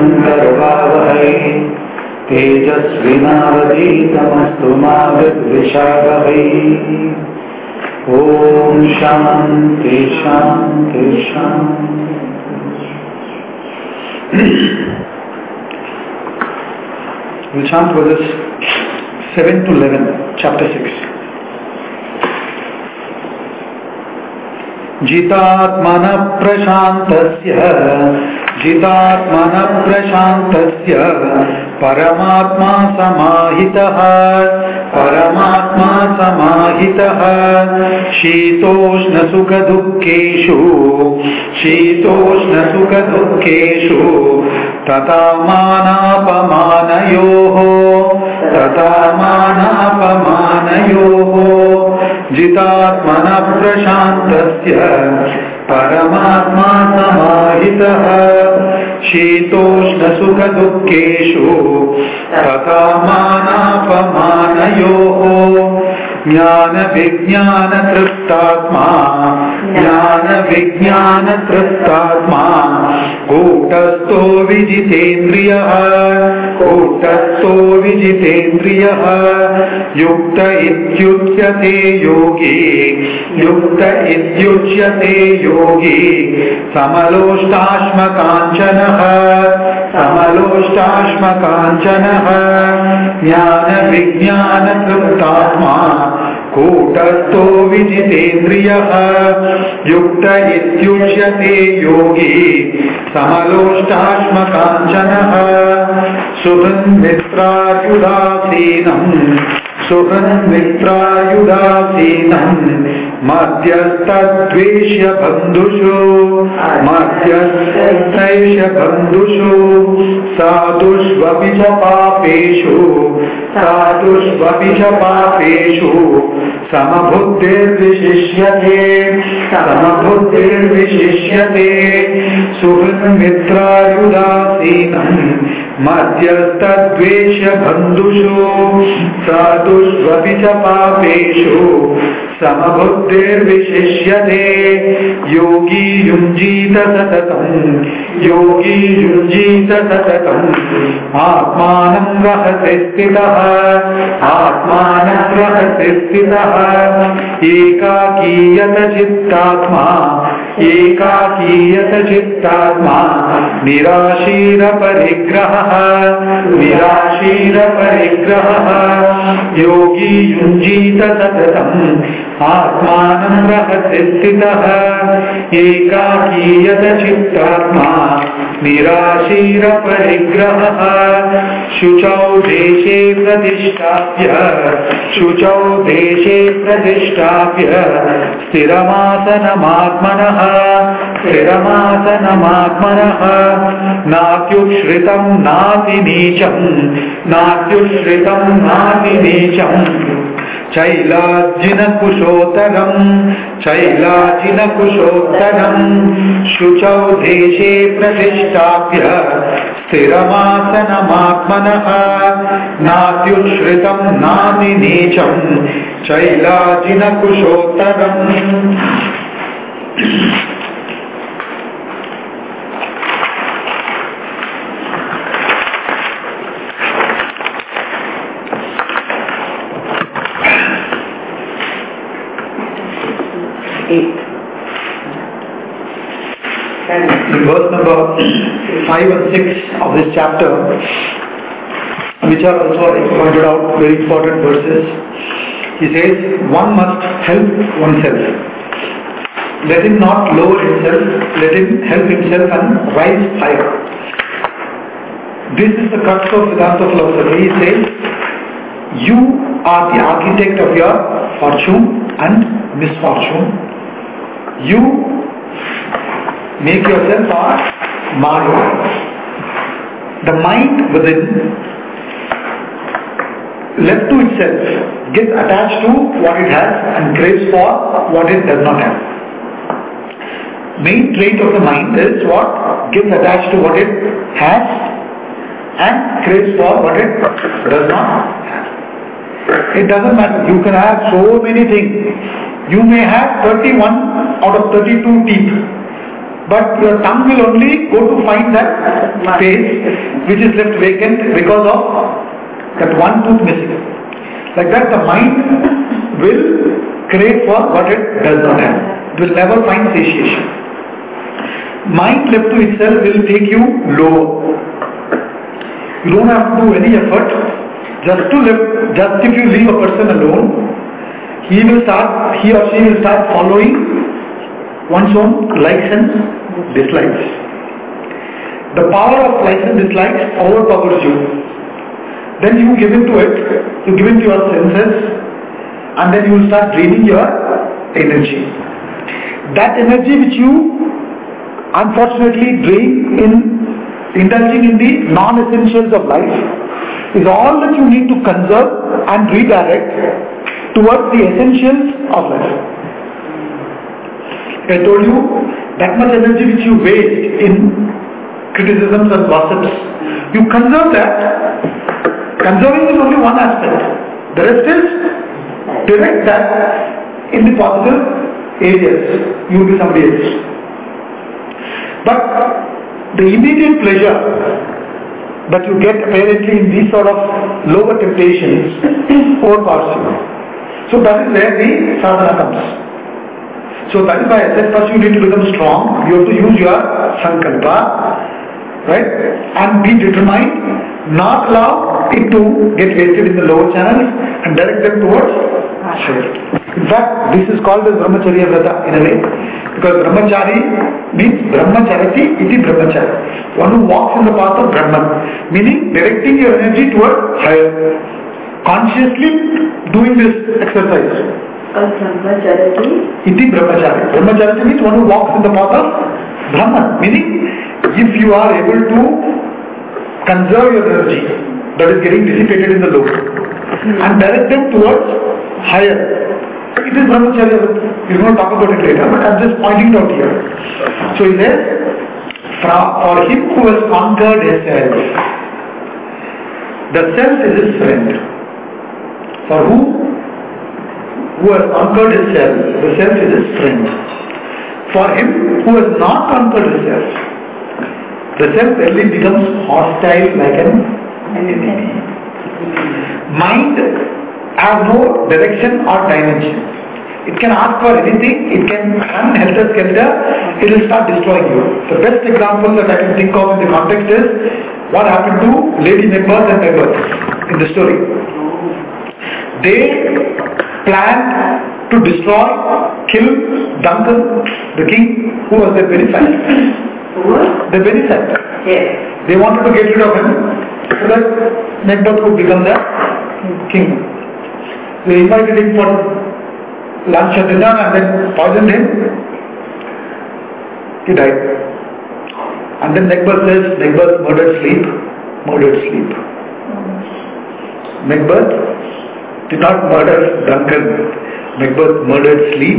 करवावहै तेजस्विनावधीतमस्तु मा विद्विषावहै। ओम शांति शांति शांति। We'll chant verses 7 to 11, chapter 6. जितात्मनः प्रशान्तस्य परमात्मा समाहितः शीतोष्णसुखदुःखेषु तथा मानापमानयोः जितात्मनः प्रशान्तस्य परमात्मा समाहितः शीतोष्णसुखदुःखेषु तथा मानापमानयोः ज्ञानविज्ञानतृप्तात्मा कूटस्थो विजितेन्द्रियः युक्त इत्युच्यते योगी समलोष्टाश्मकाञ्चनः ज्ञानविज्ञानतृप्तात्मा कूटस्थो विजितेन्द्रियः युक्त इत्युच्यते योगी समलोष्टाश्मकाञ्चनः सुहृन्मित्रायुधासीनं मध्यस्थद्वेष्यबन्धुषु साधुष्वपि च पापेषु समबुद्धिर्विशिष्यते सुहृन्मित्रायुधासीनं मध्यस्थद्वेष्यबन्धुषु साधुष्वपि च पापेषु समबुद्धिर्विशिष्यते योगी युञ्जीत सततम् आत्मानं रहसि स्थितः एकाकीयत चित्तात्मा निराशीरपरिग्रहः योगी युञ्जीत सततम् आत्मानं रहसि स्थितः एकाकीयत चित्तात्मा निराशीरपरिग्रहः शुचौ देशे प्रतिष्ठाप्य स्थिरमासनमात्मनः नात्युच्छ्रितं नाति नीचम् चैलाजिनकुशोत्तरम् शुचौ देशे प्रतिष्ठाप्य स्थिरमासनमात्मनः नात्युच्छ्रितं नाति नीचम् चैलाजिनकुशोत्तरम्। In verse number 5 and 6 of this chapter, which are also pointed out very important verses, he says one must help oneself. Let him not lower himself, let him help himself and rise higher. This is the crux of Vedanta philosophy. He says you are the architect of your fortune and misfortune. You make yourself a Maya. The mind within, left to itself, gets attached to what it has and craves for what it does not have. Main trait of the mind is what? Gets attached to what it has and craves for what it does not have. It doesn't matter. You can have so many things. You may have 31 out of 32 teeth. but your tongue will only go to find that space which is left vacant because of that one tooth missing. Like that, the mind will crave for what it does not have. It will never find satiation. Mind left to itself will take you lower. You don't have to do any effort. Just if you leave a person alone, he or she will start following one's own likes and dislikes. The power of likes and dislikes overpowers you. Then you give in to it, you give in to your senses, and then you will start draining your energy. That energy which you unfortunately drain in indulging in the non-essentials of life is all that you need to conserve and redirect towards the essentials of life. I told you, that much energy which you waste in criticisms and gossips, you conserve that. Conserving is only one aspect. The rest is direct that in the positive areas. You will be somebody else. But the immediate pleasure that you get apparently in these sort of lower temptations overpowers you. So that is where the sadhana comes. So that is why I said first you need to become strong. You have to use your sankalpa, right? And be determined, not allow it to get wasted in the lower channels and direct them towards higher. In fact, this is called as brahmacharya vrata in a way. Because brahmachari means brahmacharati iti brahmachari. One who walks in the path of Brahman. Meaning directing your energy towards higher. Consciously doing this exercise. Brahmacharati? Iti brahmachari. Brahmacharati means one who walks in the path of Brahman. Meaning if you are able to conserve your energy that is getting dissipated in the lower and direct them towards higher. It is brahmacharya. We are going to talk about it later, but I am just pointing it out here. So he says, for him who has conquered his self, the self is his friend. For who has conquered his self, the self is his friend. For him who has not conquered his self, the self really becomes hostile like an enemy. Mind has no direction or dimension. It can ask for anything, it can run helter-skelter, it will start destroying you. The best example that I can think of in the context is what happened to Lady Macbeth and Macbeth in the story. They planned to destroy, kill Duncan, the king, who was their benefactor. The benefactor. Yes. They wanted to get rid of him so that Macbeth would become the king. They invited him for lunch or dinner and then poisoned him. He died. And then Macbeth says, Macbeth murdered sleep. Macbeth did not murder Duncan. Macbeth murdered sleep.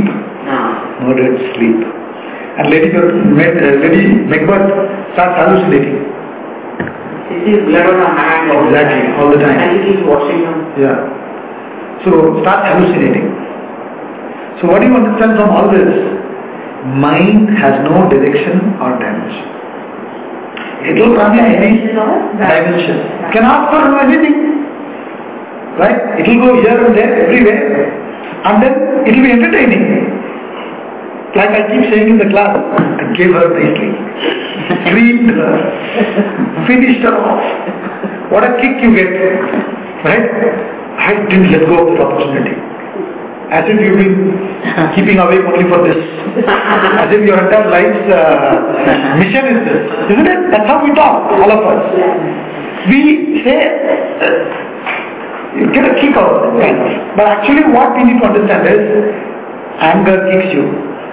And Lady Macbeth starts hallucinating. It is blood on her hand. Exactly, all the time. And it is washing him. Yeah. So start hallucinating. So what do you understand from all this? Mind has no direction or dimension. It will run in any dimension. It can ask for anything. Right? It will go here and there, everywhere. And then it will be entertaining. Like I keep saying in the class, I gave her nicely. Screamed her. Finished her off. What a kick you get. Right? I didn't let go of this opportunity. As if you've been keeping awake only for this. As if your entire life's mission is this. Isn't it? That's how we talk, all of us. We say, you get a kick out of it. But actually what we need to understand is, anger kicks you.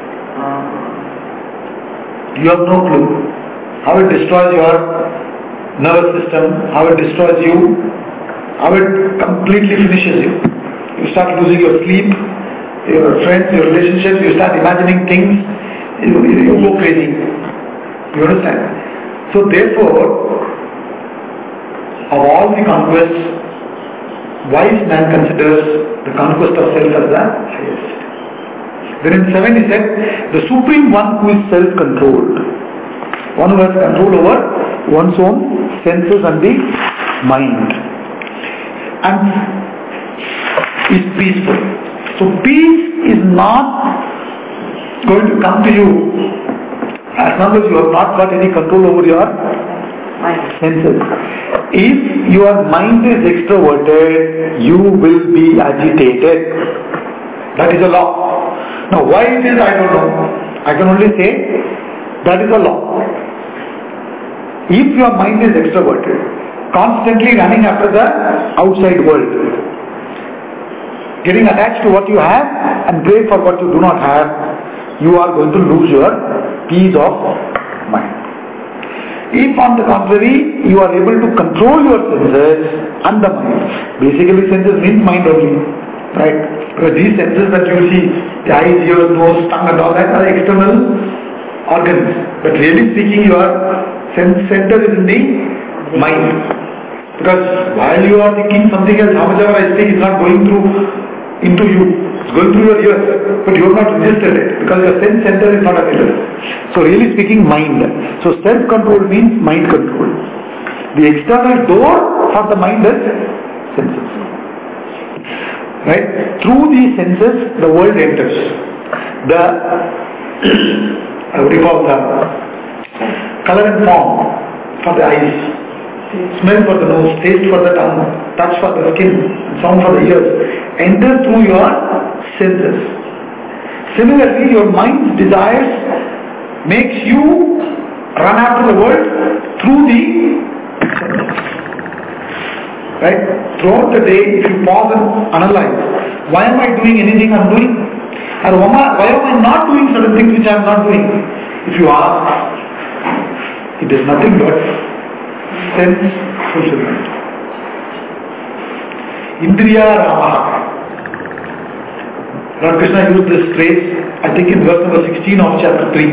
You have no clue how it destroys your nervous system, how it destroys you, how it completely finishes you. You start losing your sleep, your friends, your relationships, you start imagining things, you go crazy. You understand? So therefore, of all the conquests, wise man considers the conquest of self as the highest. Then in 7 he said, the Supreme One who is self-controlled. One who has control over one's own senses and the mind. And is peaceful. So peace is not going to come to you as long as you have not got any control over your senses. If your mind is extroverted, you will be agitated. That is a law. Now why it is, I don't know. I can only say that is a law. If your mind is extroverted, constantly running after the outside world, getting attached to what you have and crave for what you do not have, you are going to lose your peace of mind. If on the contrary, you are able to control your senses and the mind, basically senses means mind only, right? Because these senses that you see, the eyes, ears, nose, tongue and all that are external organs. But really speaking, your sense center is in the mind. Because while you are thinking something else, how much ever I speak is not going through into you. It's going through your ears, but you have not registered it because your sense center is not available. So really speaking, mind. So self-control means mind control. The external door for the mind is senses. Right? Through these senses, the world enters. The what do you call the color and form for the eyes, smell for the nose, taste for the tongue, touch for the skin, sound for the ears, enter through your senses. Similarly, your mind's desires makes you run after the world through the senses. Right? Throughout the day, if you pause and analyze, why am I doing anything I am doing? Or why am I not doing certain things which I am not doing? If you ask, it is nothing but sense fulfillment. Indriya Ramaha. Lord Krishna used this phrase, I think in verse number 16 of chapter 3.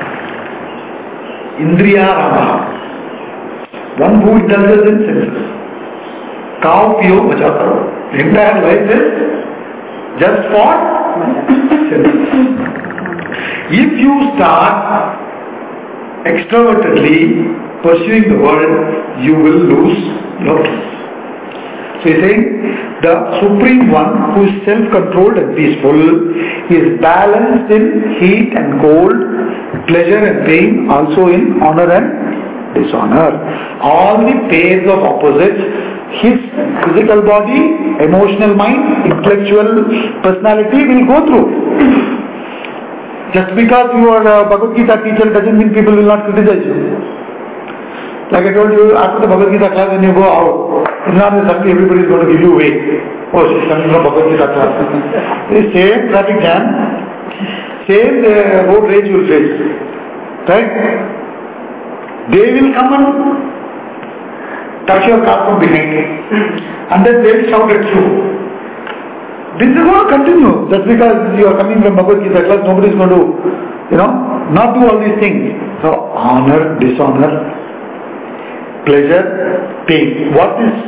Indriya Ramaha. One who indulges in senses. Kao piyo bacha karo. The entire life is just for senses. If you start extrovertedly pursuing the world, you will lose your peace. So he is saying, the Supreme One who is self-controlled and peaceful is balanced in heat and cold, pleasure and pain, also in honor and dishonor. All the pairs of opposites, his physical body, emotional mind, intellectual personality will go through. Just because you are a Bhagavad Gita teacher doesn't mean people will not criticize you. Like I told you, after the Bhagavad Gita class, when you go out, it's not necessarily everybody is going to give you way. Oh, she's coming from Bhagavad Gita class. The same traffic jam, same road rage you will face. Right? They will come and touch your car from behind. And then they will shout at you. This is going to continue. Just because you are coming from Bhagavad Gita class, nobody is going to, not do all these things. So, honor, dishonor, pleasure, pain. What is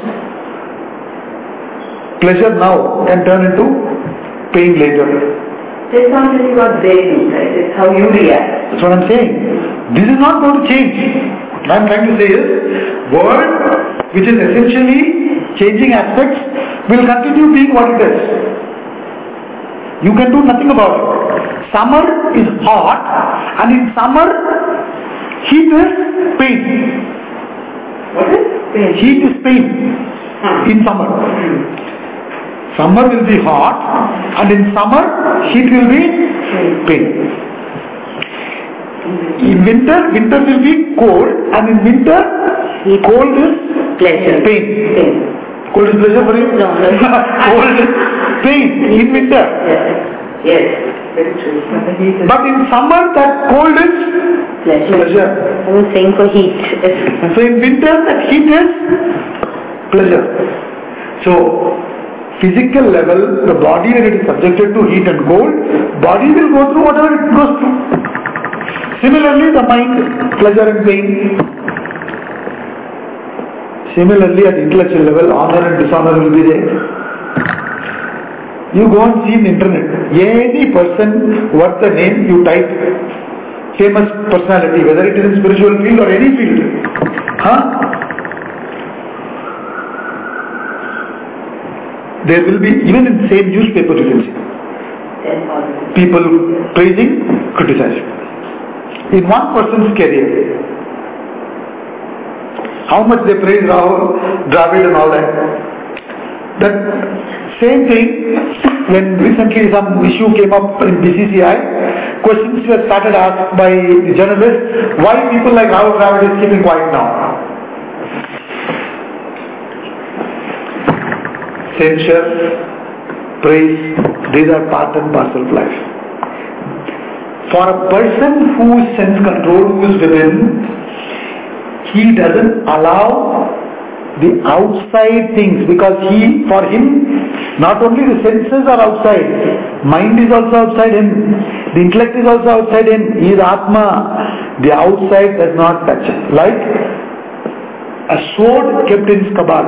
pleasure now can turn into pain later. This is not really what they do, right? It's how you react. That's what I'm saying. This is not going to change. What I'm trying to say is, world which is essentially changing aspects will continue being what it is. You can do nothing about it. Summer is hot, and in summer, heat is pain. What is pain? Heat is pain in summer. Summer will be hot, and in summer, heat will be pain. In winter will be cold, and in winter, cold is pleasure. Pain. Cold is pleasure for you? No. Cold is pain in winter. Yes. Very true. But in summer, that cold is pleasure. I was saying for heat. So in winter, that heat is pleasure. So, physical level, the body when it is subjected to heat and cold, body will go through whatever it goes through. Similarly, the mind, pleasure and pain. Similarly, at intellectual level, honor and dishonor will be there. You go and see in the internet. Any person, what's the name, you type famous personality, whether it is in spiritual field or any field. There will be, even in the same newspaper you can see. People praising, criticizing. In one person's career, how much they praise Rahul, Dravid and all that. That same thing, when recently some issue came up in BCCI, questions were started asked by the journalists, why people like Rahul Dravid is keeping quiet now? Censure, praise, these are part and parcel of life. For a person who is sense control, who is within, he doesn't allow the outside things, because for him, not only the senses are outside, mind is also outside him, the intellect is also outside him, he is Atma, the outside does not touch. Like a sword kept in its cupboard.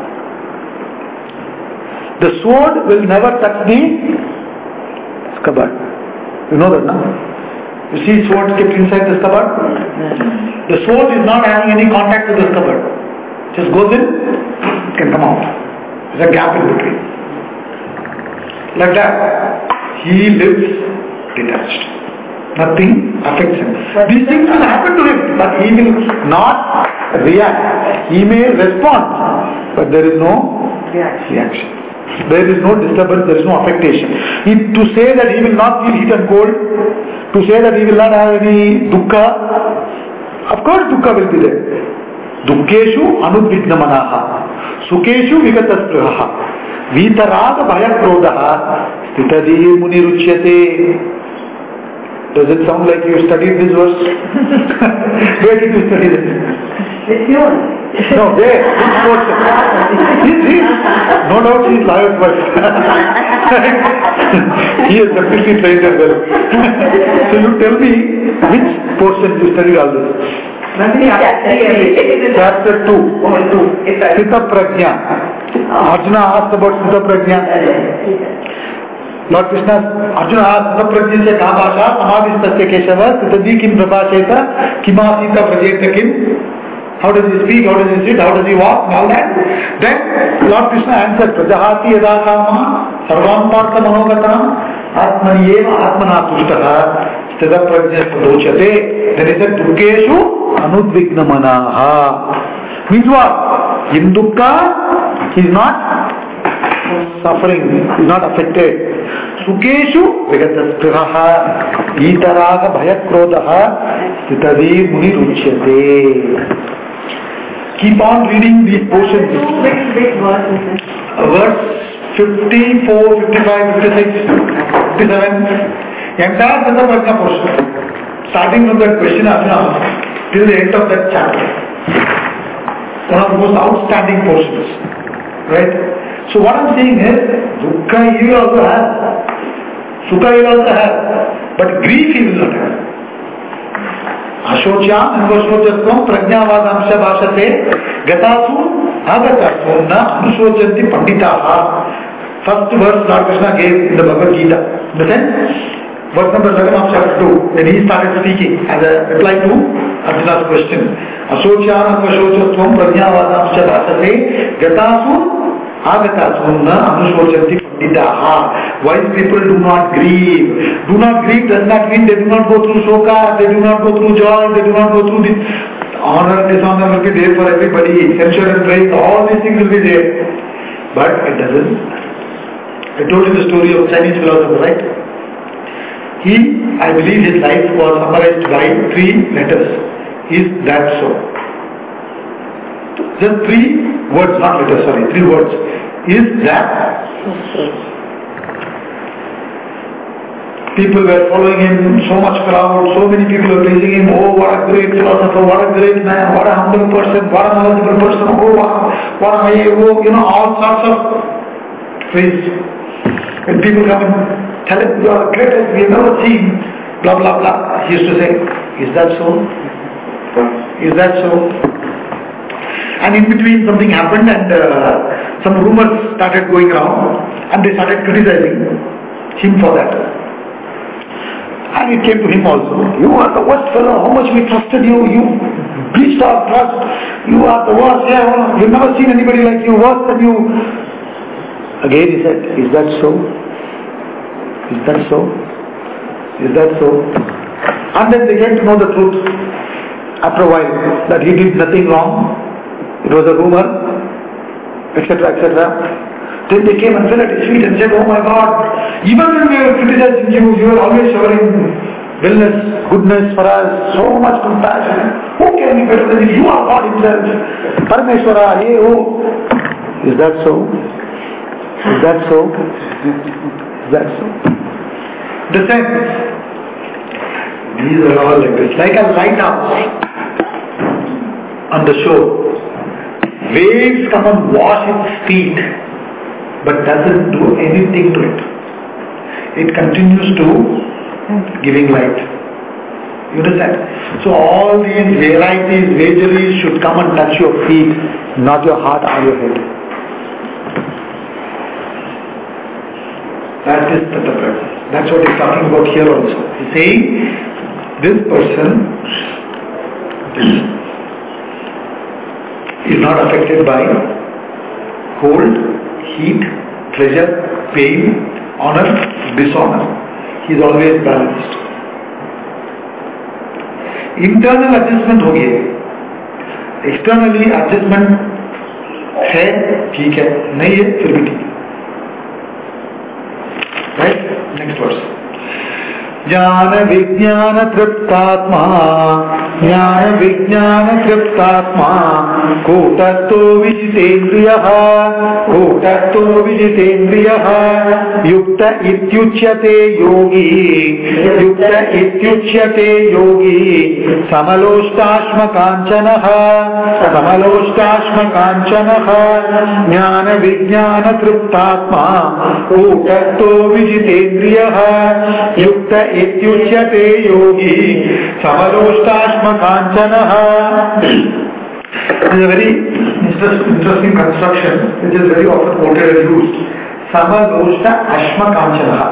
The sword will never touch the cupboard. You know that, no? You see sword kept inside this cupboard? The sword is not having any contact with this cupboard. Just goes in, can come out. There's a gap in between. Like that, he lives detached. Nothing affects him. These things will happen to him, but he will not react. He may respond, but there is no reaction. There is no disturbance, there is no affectation. To say that he will not feel heat and cold, to say that he will not have any dukkha, of course dukkha will be there. Dukkeshu anudvignamanaha, sukeshu vigataspraha, vitaraga bhayakrodaha, stitadi muniruchyate. Does it sound like you studied this verse? Where did you study this? It's yours. No, there, this portion. This. No doubt he is liar's wife. He has definitely trained her well. So you tell me, which portion you studied all this? Chapter 2. Sthita Prajna. Arjuna asked about Sthita Prajna. Lord Krishna, Arjuna asked, Sthita Prajna se ka bhasha, samadhistasya keshava, sthitadi kim prabhasheta, kimasita prajeta kim. How does he speak, how does he sit, how does he walk, and all that. Then Lord Krishna answered, Prajahati yada kama, sarvam partha manogatam, atmani eva atmana tushtaha, sthita prajna sadochyate. Then he said, Dukkeshu anudvignamanaha. Means what? In dukkha, he is not suffering, he is not affected. Sukeshu vigataspraha, itaraga bhayakrodaha, stitadi muniruchyate. Keep on reading these portions. Which verse is this? Verse 54, 55, 56, 57. Entire Sthita Prajna portion. Starting from that question Arjuna asked till the end of that chapter. One of the most outstanding portions. Right? So what I am saying is, dukkha he will also have. Sukha he will also have. But grief he will not have. Ashocham anvashochatvam prajnavadamsha bhashate gatasu agatasu na anushocanti panditaha. First verse Lord Krishna gave in the Bhagavad Gita. Understand? Verse number 11 of chapter 2. When he started speaking as a reply to Arjuna's question. Ashocham anvashochatvam prajnavadamsha bhashate gatasu agatasu na anushocanti panditaha. Wise people do not grieve. Do not grieve does not mean they do not go through shoka, they do not go through joy, they do not go through this. Honor and dishonor will be there for everybody. Censure and praise, all these things will be there. But it doesn't. I told you the story of Chinese philosopher, right? I believe his life was summarized by 3 letters. Is that so? Just 3 words, not letters, sorry, 3 words. Is that so? People were following him, so much crowd, so many people were praising him. Oh, what a great philosopher, what a great man, what a humble person, what a knowledgeable person, oh, what a all sorts of praise. When people come and tell him, you are the greatest we have ever seen, blah, blah, blah. He used to say, is that so? Is that so? And in between something happened and some rumors started going around. And they started criticizing him for that. And it came to him also. You are the worst fellow. How much we trusted you. You breached our trust. You are the worst. Yeah, we've never seen anybody like you. Worse than you. Again he said, is that so? Is that so? Is that so? And then they came to know the truth after a while that he did nothing wrong. It was a rumor, etc., etc. Then they came and fell at his feet and said, oh my God, even when we were criticizing you, you were always showering wellness, goodness for us, so much compassion. Who can be better than you? You are God himself. Parameshwara, hey, oh. Is that so? Is that so? Is that so? The sense, these are all like this, like a lighthouse on the shore. Waves come and wash its feet, but doesn't do anything to it. It continues to giving light. You understand? So all these varieties, vagaries should come and touch your feet, not your heart or your head. That is Tata Prajna. That's what he's talking about here also. He's saying, this person is not affected by cold, heat, pleasure, pain, honor, dishonor. He is always balanced. Internal adjustment हो गया, externally adjustment है, ठीक है, नहीं है, फिर भी ठीक है. Right? Next verse. ज्ञान विज्ञान तृप्तात्मा ज्ञान विज्ञान तृप्तात्मा कूटस्थो विजितेन्द्रियः कूटस्थो विजितेन्द्रियः युक्त इत्युच्यते योगी युक्त इत्युच्यते योगी समलोष्टाश्मकाञ्चनः समलोष्टाश्मकाञ्चनः ज्ञान विज्ञान तृप्तात्मा कूटस्थो विजितेन्द्रियः युक्त इत्युच्यते योगी समलोष्टाश्मकाञ्चनः. This is a very interesting construction which is very often quoted and used. Samaloshta ashmakanchanah.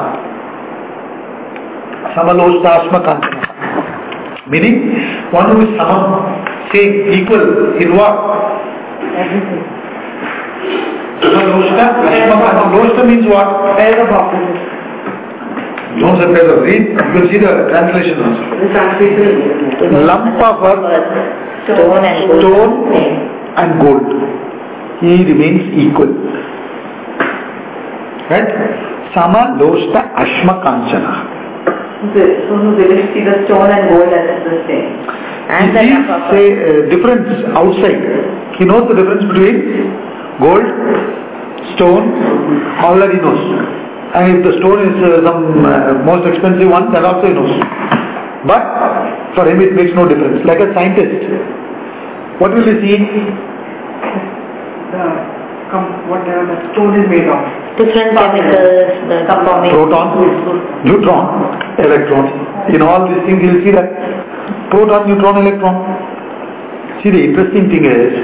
Samaloshta ashmakanchanah. Meaning one who is samam, same, equal in what? Samaloshta ashmakanchanah. Loshta means what? Pair of opposites. Don't separate the read, you can see the translation also. Lump of earth, stone and gold. He remains equal. Right? Sama loshta ashma kanchana. So they will see the stone and gold as the same. And he sees, say, difference outside. He knows the difference between gold, stone, all that he knows. And if the stone is some most expensive one, that also he knows. But for him it makes no difference. Like a scientist, what will he see? Whatever the stone is made of. Different chemicals, the proton, neutron, electron. In all these things you will see that proton, neutron, electron. See, the interesting thing is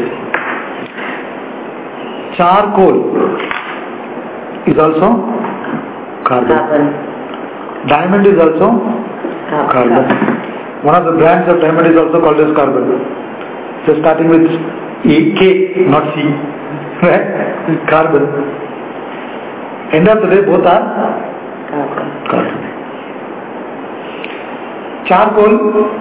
charcoal is also carbon. Diamond is also carbon. One of the brands of diamond is also called as carbon. So starting with K, not C. Right? Carbon. End of the day both are carbon. Charcoal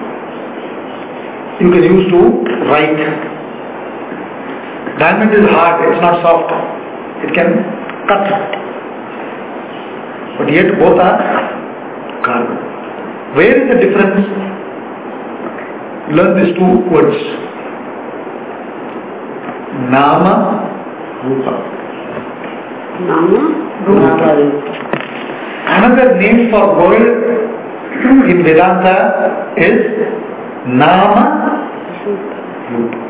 you can use to write. Diamond is hard, it's not soft. It can cut. But yet both are carbon. Where is the difference? Learn these two words. Nama, Rupa. Nama, Rupa. Another name for gold in Vedanta is Nama, Rupa.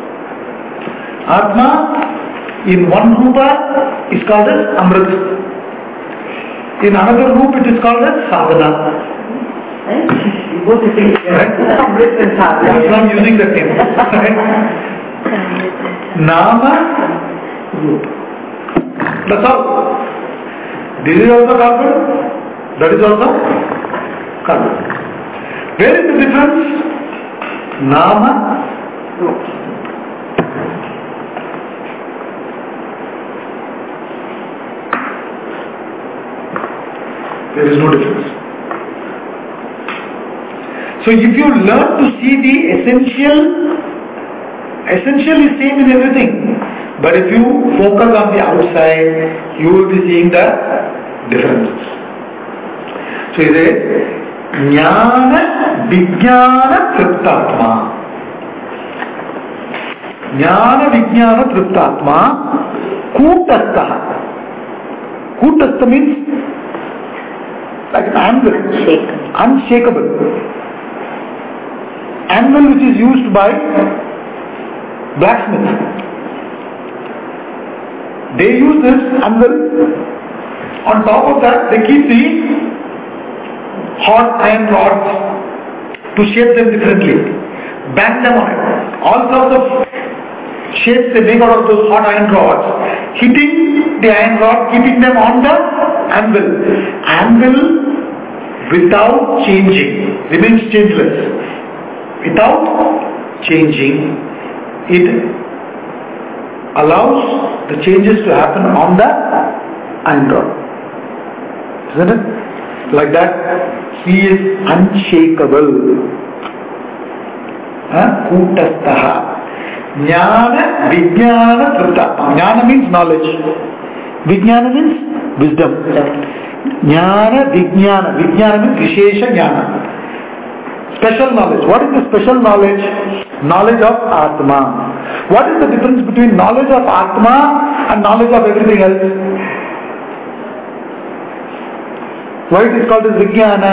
Atma in one Rupa is called as Amrit. In another group it is called as sadhana. Both things. Right? That's why I'm using that name. Right? Nama, Rupa. That's all. This is also carbon, that is also carbon. Where is the difference? Nama, there is no difference. So if you learn to see the essential is same in everything. But if you focus on the outside, you will be seeing the differences. So he says, Jnana Vijnana Triptatma. Jnana Vijnana Triptatma Kutastha. Kutastha means like an anvil. Unshakable. Anvil which is used by blacksmith. They use this anvil. On top of that, they keep the hot iron rods to shape them differently. Bang them on it. All sorts of shapes they make out of those hot iron rods, hitting the iron rod, keeping them on the anvil. Anvil without changing remains changeless. Without changing, it allows the changes to happen on the iron rod. Isn't it? Like that, he is unshakable. Kutastaha. Jnana Vijnana Triptatma. Jnana means knowledge. Vijnana means wisdom. Jnana Vijnana. Vijnana means Vishesha Jnana. Special knowledge. What is the special knowledge? Knowledge of Atma. What is the difference between knowledge of Atma and knowledge of everything else? Why it is called as Vijnana?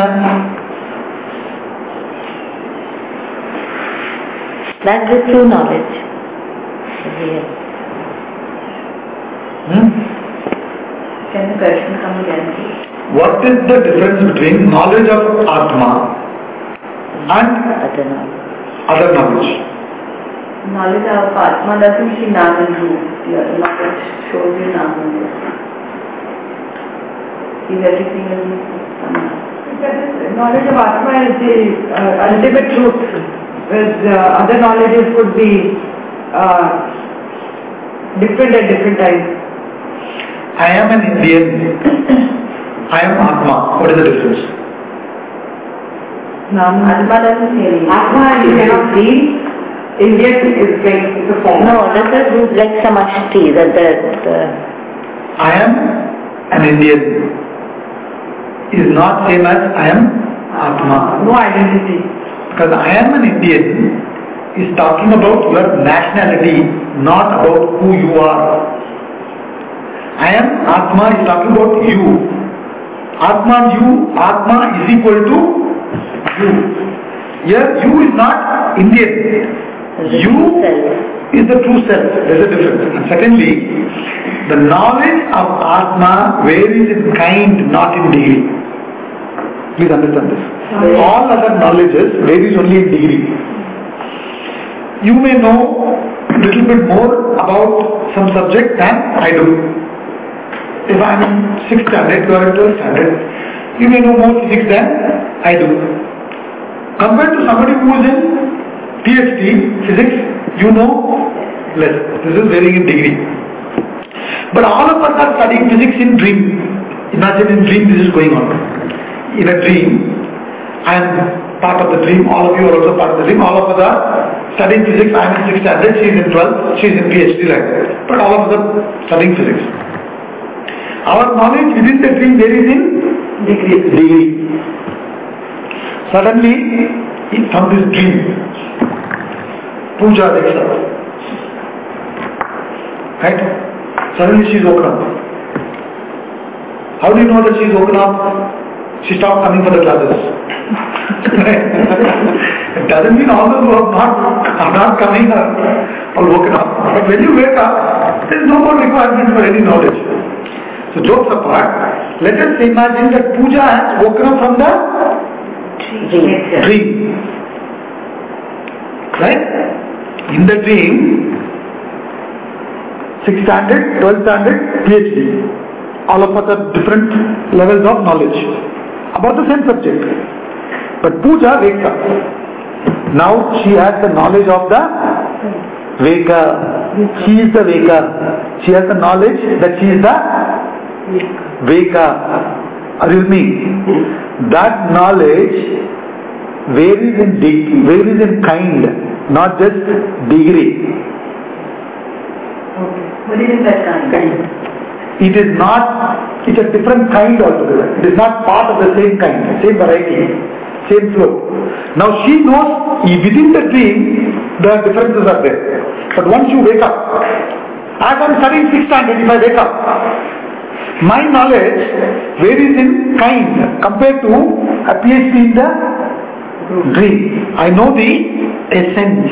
That's the true knowledge. Can the question come again, please? What is the difference between knowledge of Atma and other knowledge? Knowledge of Atma doesn't see Nam and Roop. Your knowledge shows you Nam and Roop. Is everything in Sama? Knowledge of Atma is the ultimate truth, whereas other knowledges could be different at different times. I am an Indian. I am Atma. What is the difference? Atma doesn't see anything. Atma you cannot see. Indian is like it's a form. No, this is like Samashti. I am an Indian is not same as I am Atma. No identity. Because I am an Indian is talking about your nationality, not about who you are. I am Atma is talking about you. Atma and you, Atma is equal to you. Here you is not Indian. You is the true self. There is a difference. And secondly, the knowledge of Atma varies in kind, not in degree. Please understand this. All other knowledges varies only in degree. You may know a little bit more about some subject than I do. If I am in 6th standard, you are in 12th standard, you may know more physics than I do. Compared to somebody who is in PhD physics, you know less. This is varying in degree. But all of us are studying physics in dream. Imagine in dream this is going on. In a dream, I am part of the dream, all of you are also part of the dream, all of us are studying physics, I am in 6th standard, she is in 12th, she is in PhD like that. But all of us are studying physics. Our knowledge within the dream varies in degree. Suddenly, from this dream, Pooja wakes up. Right? Suddenly she is woken up. How do you know that she is woken up? She stopped coming for the classes. It doesn't mean all those who are not coming are woken up. But when you wake up, there is no more requirement for any knowledge. So jokes apart, let us imagine that Pooja has woken up from the dream. Right? In the dream, 6th standard, 12th standard, PhD. all of us have different levels of knowledge about the same subject. But Pooja wakes up. Now she has the knowledge of the Veka. She is the Veka. She has the knowledge that she is the Veka. Are you with me? That knowledge varies in kind, not just degree. What is that kind? It is not, it's a different kind altogether. It is not part of the same kind, same variety, same flow. Now she knows within the dream the differences are there. But once you wake up, as I am studying 6th standard, if I wake up, my knowledge varies in kind compared to a PhD in the dream. I know the essence.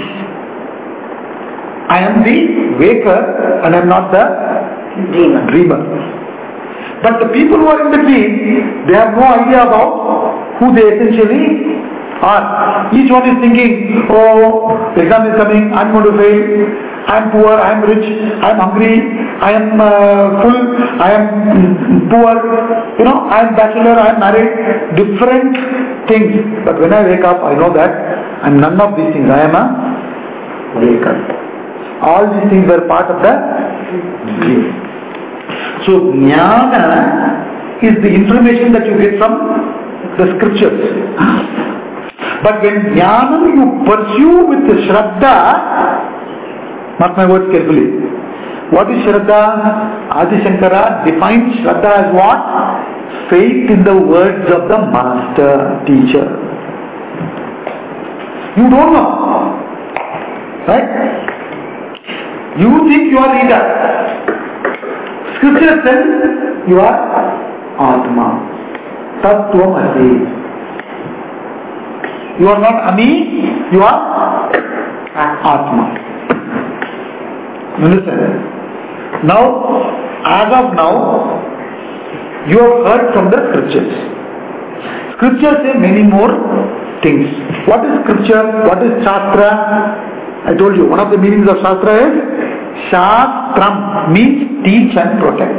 I am the waker and I am not the dreamer. But the people who are in the dream, they have no idea about who they essentially are. Each one is thinking, oh, the exam is coming, I am going to fail, I am poor, I am rich, I am hungry, I am full, I am poor, I am bachelor, I am married, different things. But when I wake up, I know that I am none of these things. I am a waker. All these things were part of the dream. So, jnana is the information that you get from the scriptures. But when jnana you pursue with the shraddha, mark my words carefully. What is shraddha? Adi Shankara defines shraddha as what? Faith in the words of the master, teacher. You don't know. Right? You think you are Rita. Scripture says you are Atma. Tattvam. You are not Ami, you are Atma. You understand? Now, as of now, you have heard from the scriptures. Scriptures say many more things. What is scripture? What is Shastra? I told you, one of the meanings of Shastra is Shastram means teach and protect.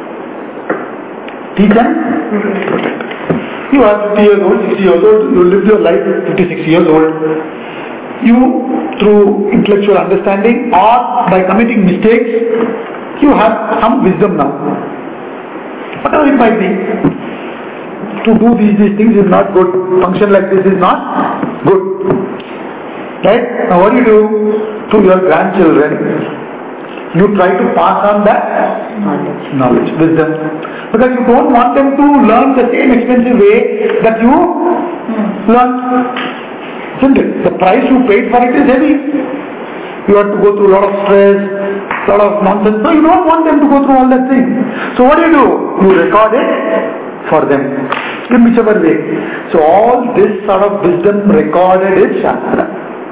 Teach and protect. You are 50 years old, 60 years old, you lived your life 56 years old. You, through intellectual understanding or by committing mistakes, you have some wisdom now. Whatever it might be. To do these things is not good. Function like this is not good. Right? Now what do you do to your grandchildren? You try to pass on that knowledge, wisdom. Because you don't want them to learn the same expensive way that you learned. Isn't it? The price you paid for it is heavy. You have to go through a lot of stress, a lot of nonsense. So you don't want them to go through all that thing. So what do? You record it for them. In whichever way. So all this sort of wisdom recorded is Shastra.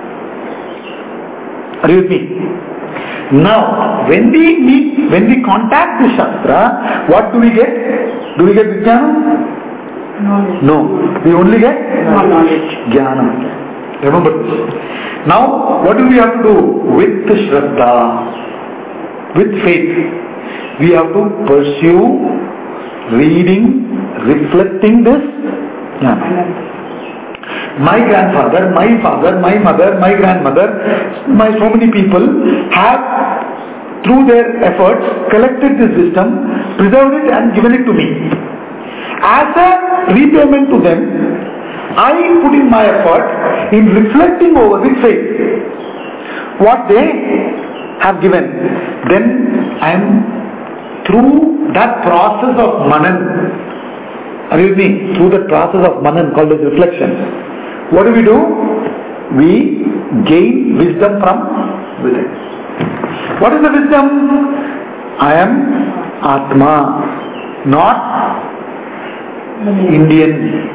Are you with me? Now, when we contact the Shastra, what do we get? Do we get Vijnana? Knowledge. No. We only get Knowledge. Jnana. Remember this. Now, what do we have to do? With the Shraddha, with faith, we have to pursue reading, reflecting this Jnana. My grandfather, my father, my mother, my grandmother, so many people have, through their efforts, collected this wisdom, preserved it and given it to me. As a repayment to them, I put in my effort in reflecting over with faith what they have given. Then I am through that process of manan. Are you with me? Through the process of manan called as reflection. What do? We gain wisdom from within. What is the wisdom? I am Atma, not Indian.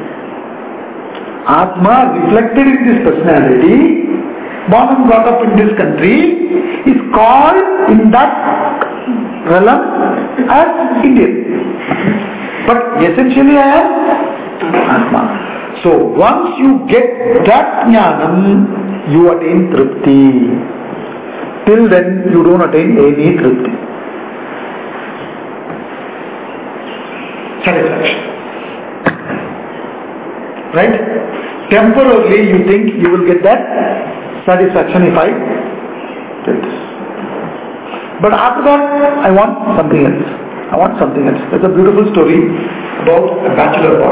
Atma reflected in this personality, born and brought up in this country, is called in that realm as Indian. But essentially I am Atma. So once you get that jnanam, you attain tripti. Till then you don't attain any tripti. satisfaction. Right? Temporarily you think you will get that satisfaction if I do this. But after that, I want something else. I want something else. There's a beautiful story about a bachelor boy.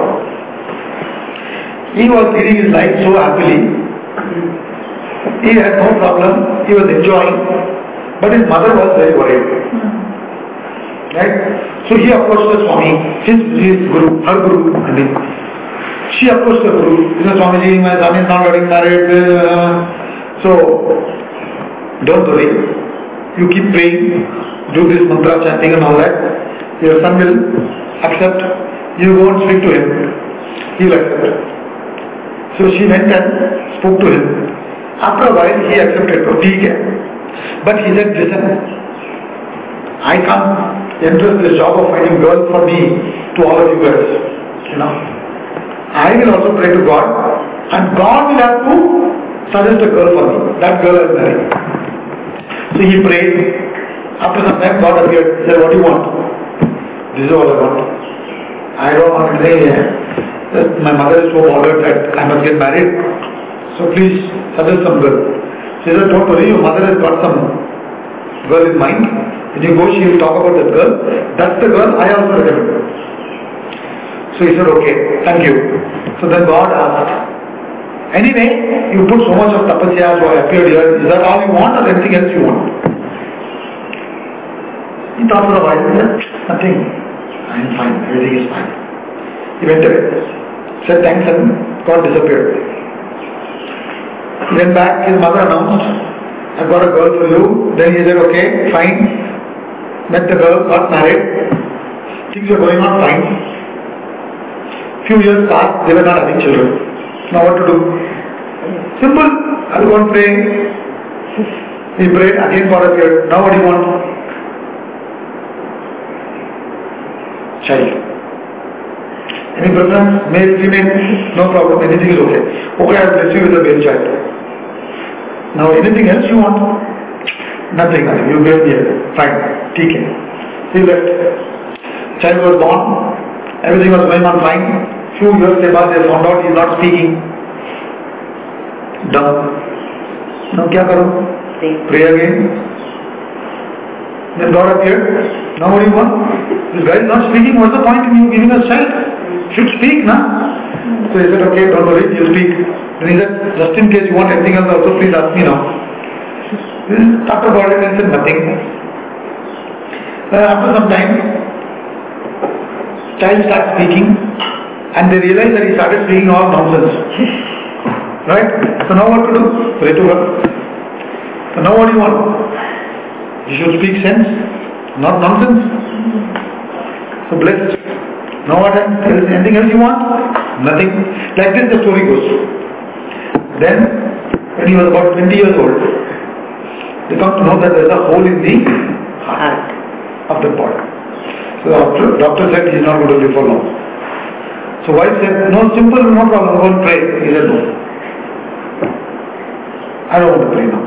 He was leading his life so happily. He had no problem. He was enjoying. But his mother was very worried. Right? So he approached the Swami, his guru, her guru, I mean. She approached the guru. He said, Swamiji, my son is not getting married. So, don't worry. You keep praying, do this mantra chanting and all that. Your son will accept. You go and speak to him. He will accept. So she went and spoke to him. After a while, he accepted. Okay. But he said, listen, I can't entrust this job of finding girl for me to all of you guys. You know, I will also pray to God, and God will have to suggest a girl for me. That girl is married. So he prayed. After some time, God appeared. He said, what do you want? This is all I want. I don't want to say, my mother is so bothered that I must get married. So please suggest some girl. She said, don't worry, your mother has got some girl in mind. When you go, she will talk about that girl. That's the girl I also recommend. So he said, okay, thank you. So then God asked, anyway, you put so much of tapasya, so I appeared here. Is that all you want or anything else you want? He thought for a while. He said, nothing. I am fine. Everything is fine. He went away. Said thanks and God disappeared. He went back. His mother announced, I've got a girl for you. Then he said, okay, fine. Met the girl, got married. Things were going on fine. Few years passed, they were not having children. Now what to do? Simple. I'll go and pray. He prayed, again God appeared. Now what do you want? Child. Any preference? Male, female? No problem. Anything is okay. Okay, I'll bless you with a male child. Now anything else you want? Nothing. You gave me a fine. TK. He left. Child was born. Everything was going on fine. Few years they found out he is not speaking. Dumb. Now kya karo? Pray again. Then God appeared. Now what do you want? This guy is not speaking. What's the point in you giving us child? Should speak, na? So he said, okay, don't worry, he'll speak. Then he said, just in case you want anything else also, please ask me now. He talked about it and said nothing. After some time, child starts speaking. And they realized that he started speaking all nonsense. Right? So now what to do? Pray to God. So now what do you want? You should speak sense, not nonsense. So blessed. Now what else? Anything else you want? Nothing. Like this the story goes. Then, when he was about 20 years old, they come to know that there is a hole in the heart of the body. So the doctor said he is not going to live for long. So wife said, no, simple, no problem, go and pray. He said, no. I don't want to pray now.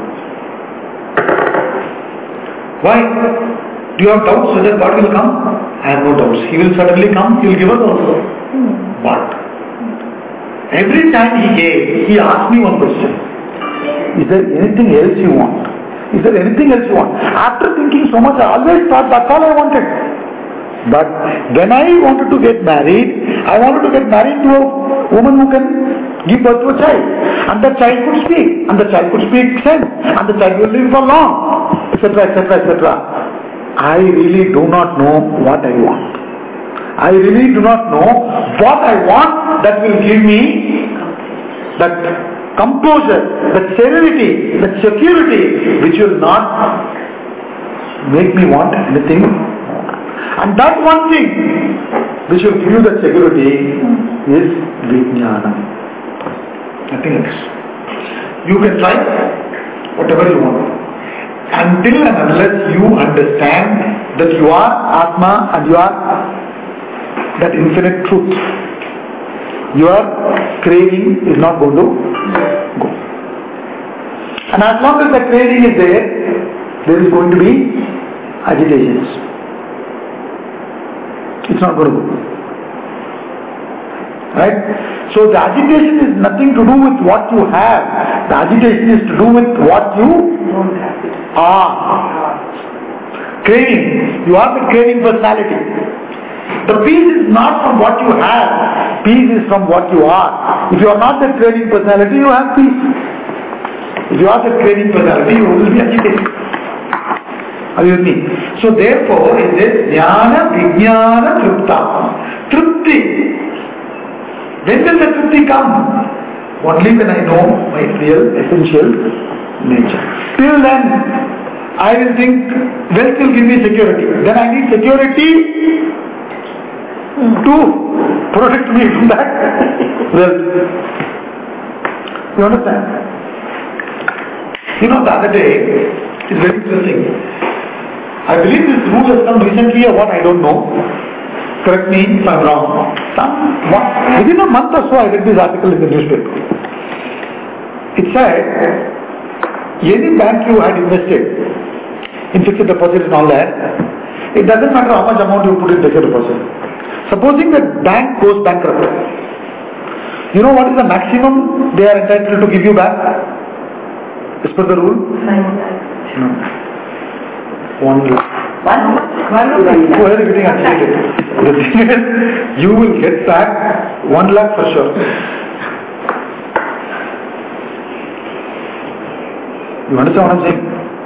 Why? Do you have doubts whether God will come? I have no doubts. He will certainly come, He will give us also. But every time He gave, He asked me one question. Is there anything else you want? Is there anything else you want? After thinking so much, I always thought that's all I wanted. But when I wanted to get married, I wanted to get married to a woman who can give birth to a child. And that child could speak. And the child could speak sense. And the child will live for long. Etc., etc., etc. I really do not know what I want. I really do not know what I want that will give me that composure, that serenity, that security, which will not make me want anything. And that one thing which will give you that security is Vijnana. Nothing else. You can try whatever you want. Until and unless you understand that you are Atma and you are that infinite truth, your craving is not going to go. And as long as the craving is there is going to be agitations. It's not going to go. Right? So the agitation is nothing to do with what you have. The agitation is to do with what you Don't have it. are. Craving. You are the craving personality. The peace is not from what you have. Peace is from what you are. If you are not the craving personality, you have peace. If you are the craving personality, you will be agitated. Are you with me? So therefore, it is jnana, vijnana, tripta. Tripti. When will the tripti come? Only when I know my real, essential nature. Till then, I will think wealth will give me security. Then I need security to protect me from that wealth. You understand? You know, the other day, it's very interesting. I believe this rule has come recently or what, I don't know. Correct me if I'm wrong. Within a month or so, I read this article in the newspaper. It said, any bank you had invested in fixed deposit and all that, it doesn't matter how much amount you put in fixed deposit. Supposing that bank goes bankrupt, you know what is the maximum they are entitled to give you back? As per the rule? 5 lakhs. No. 1 lakh. 1 lakh. Who are getting agitated? The thing is, you will get back 1 lakh for sure. You understand what I'm saying?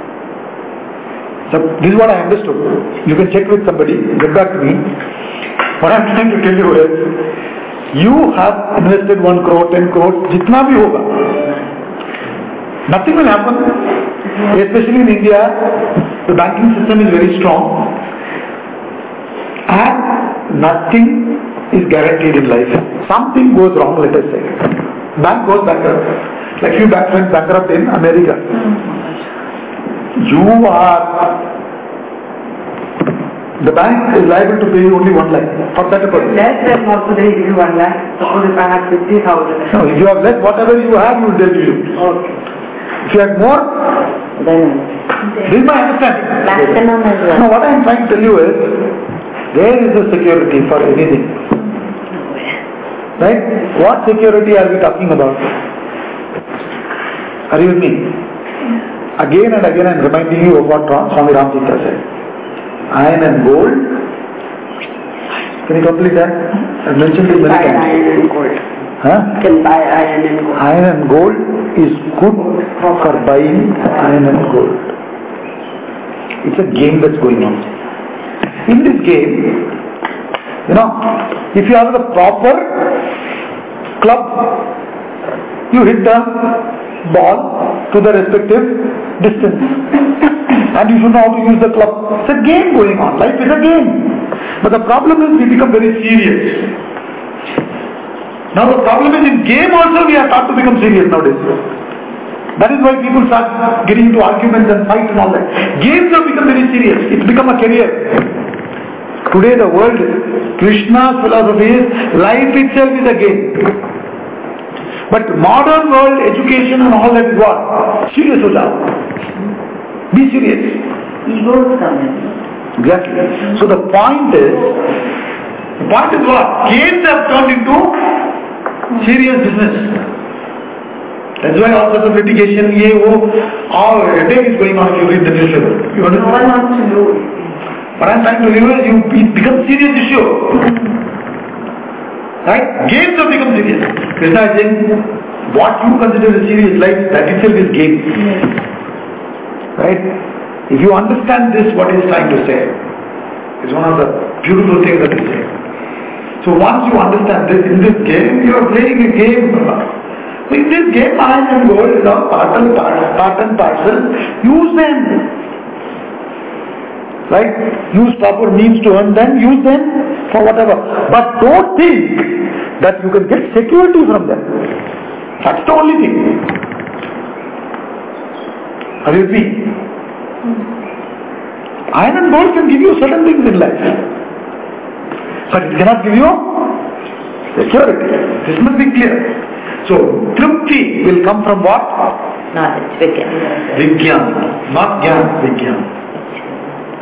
So this is what I understood. You can check with somebody, get back to me. What I'm trying to tell you is, you have invested 1 crore, 10 crore, jitna bhi hoga. Nothing will happen. Especially in India, the banking system is very strong. And nothing is guaranteed in life. Something goes wrong, let us say. Bank goes bankrupt. Like few banks went bankrupt in America. The bank is liable to pay you only 1 lakh for that purpose. Less than also they give you 1 lakh. Suppose if I have 50,000. No, if you have less, whatever you have, you will give you. Okay. If you have more, Then this is my understanding. maximum as well. No, what I am trying to tell you is, where is the security for anything? Right? What security are we talking about? Are you with me? Again and again I am reminding you of what Swami Ramtita said. Iron and gold. Can you complete that? I have mentioned it many Buy times. iron and gold. Huh? Can buy iron and gold. Iron and gold is good for buying iron and gold. It's a game that's going on. In this game, if you have the proper club, you hit the ball to the respective distance. And you should know how to use the club. It's a game going on. Life is a game. But the problem is we become very serious. Now the problem is in game also we are taught to become serious nowadays. That is why people start getting into arguments and fight and all that. Games have become very serious. It's become a career. Today the world, Krishna's philosophy is life itself is a game. But modern world education and all that is what? Serious ho jao. Be serious. Egos come in. Exactly. So the point is what? Games have turned into serious business. That's why all sorts of litigation, all headache is going on if you read the newspaper. You No understand? one wants to lose. What I'm trying to tell you is it becomes serious issue. Right? Games have become serious. Krishna is saying, what you consider a serious life, that itself is game. Yes. Right? If you understand this, what he's trying to say, it's one of the beautiful things that he's saying. So once you understand this, in this game, you are playing a game. In this game, iron and gold is all part and parcel. Use them. Right? Use proper means to earn them, use them for whatever. But don't think that you can get security from them. That's the only thing. Are you with me? Iron and gold can give you certain things in life. But it cannot give you security. This must be clear. So, Tripti will come from what? Knowledge, Vigyan. Vigyan. Not Gyan, Vigyan.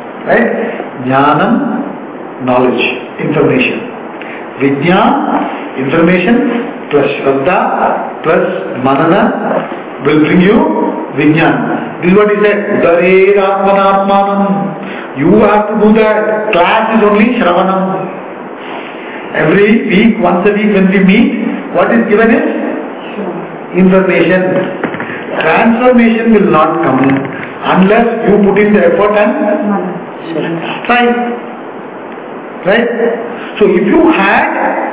Right? Jnanam, knowledge, information. Vigyan, Information plus Shraddha plus Manana will bring you Vijnana. This is what he said. Udarer Atmanatmanam. You have to do that. Class is only Shravanam. Every week, once a week when we meet, what is given is information. Transformation will not come unless you put in the effort and try. Right? So if you had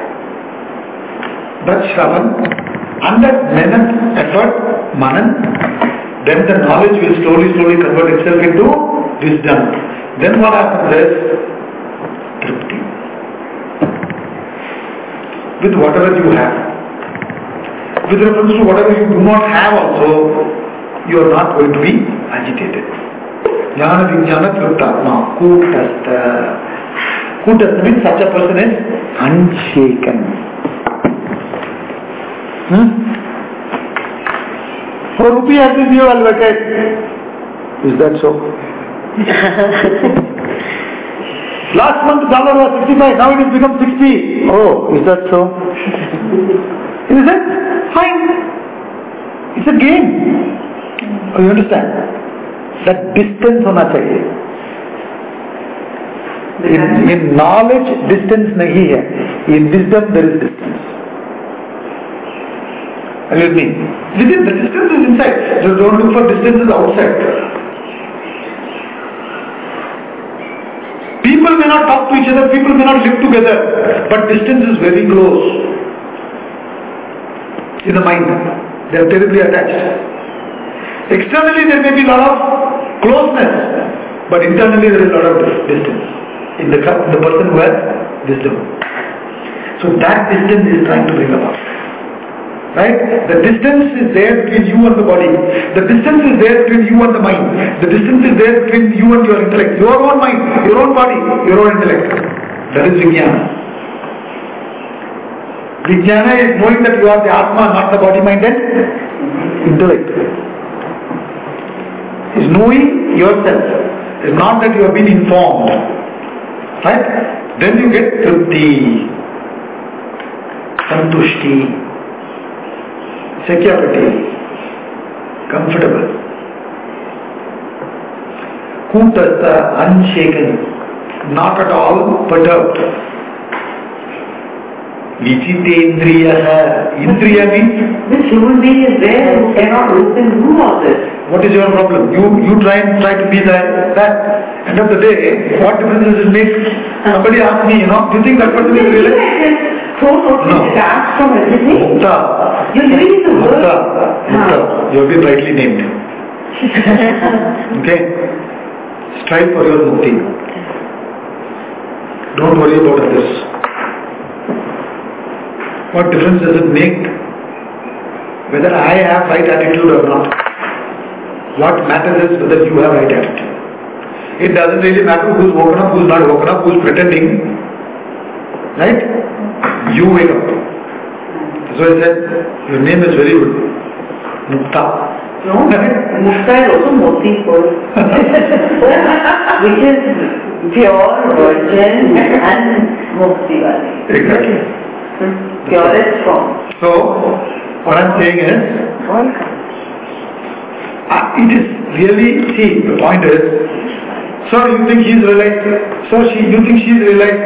that Shravan and that Menan effort, Manan, then the knowledge will slowly convert itself into wisdom. Then what happens is Tripti. With whatever you have. With reference to whatever you do not have also, you are not going to be agitated. Jnana Vijnana Triptatma, Kutastha. Kutastha means such a person is unshaken. For rupee has been devaluated. Is that so? Last month dollar was 65, now it has become 60. Oh, is that so? Is it? Fine. It's a game. Oh, you understand? That distance hona chahiye. In knowledge, distance nahi hai. In wisdom, there is distance. Are you with me? Within the distance is inside. Just don't look for distances outside. People may not talk to each other, people may not live together, but distance is very close. In the mind, they are terribly attached. Externally there may be a lot of closeness, but internally there is a lot of distance in the person who has wisdom. So that distance is trying to bring about. Right? The distance is there between you and the body. The distance is there between you and the mind. The distance is there between you and your intellect. Your own mind, your own body, your own intellect. That is Vijnana. Vijnana is knowing that you are the Atma, not the body, mind and intellect. Is knowing yourself. It's not that you have been informed. Right? Then you get Tripti, Santushti, security, comfortable. Kutastha, unshaken, not at all perturbed. Vichitendriya, Indriya means This human being is there who cannot listen who all this. what is your problem? You try to be that. End of the day, what difference does it make? Somebody asked me, do you think that person is real? So totally detached from everything. Mukta. You're living in the world. Mukta. You have been rightly named. Okay? Strive for your mukti. Don't worry about others. What difference does it make whether I have right attitude or not? What matters is whether you have right attitude. It doesn't really matter who's woken up, who's not woken up, who's pretending. Right? You wake up. So I said, your name is very good. Mukta. No, Mukta is also Moti which is pure, virgin and Mukti Wali. Exactly. Purest form. So, what I'm saying is, it is really, see, the point is, sir, you think he's realized? Sir, you think she's realized?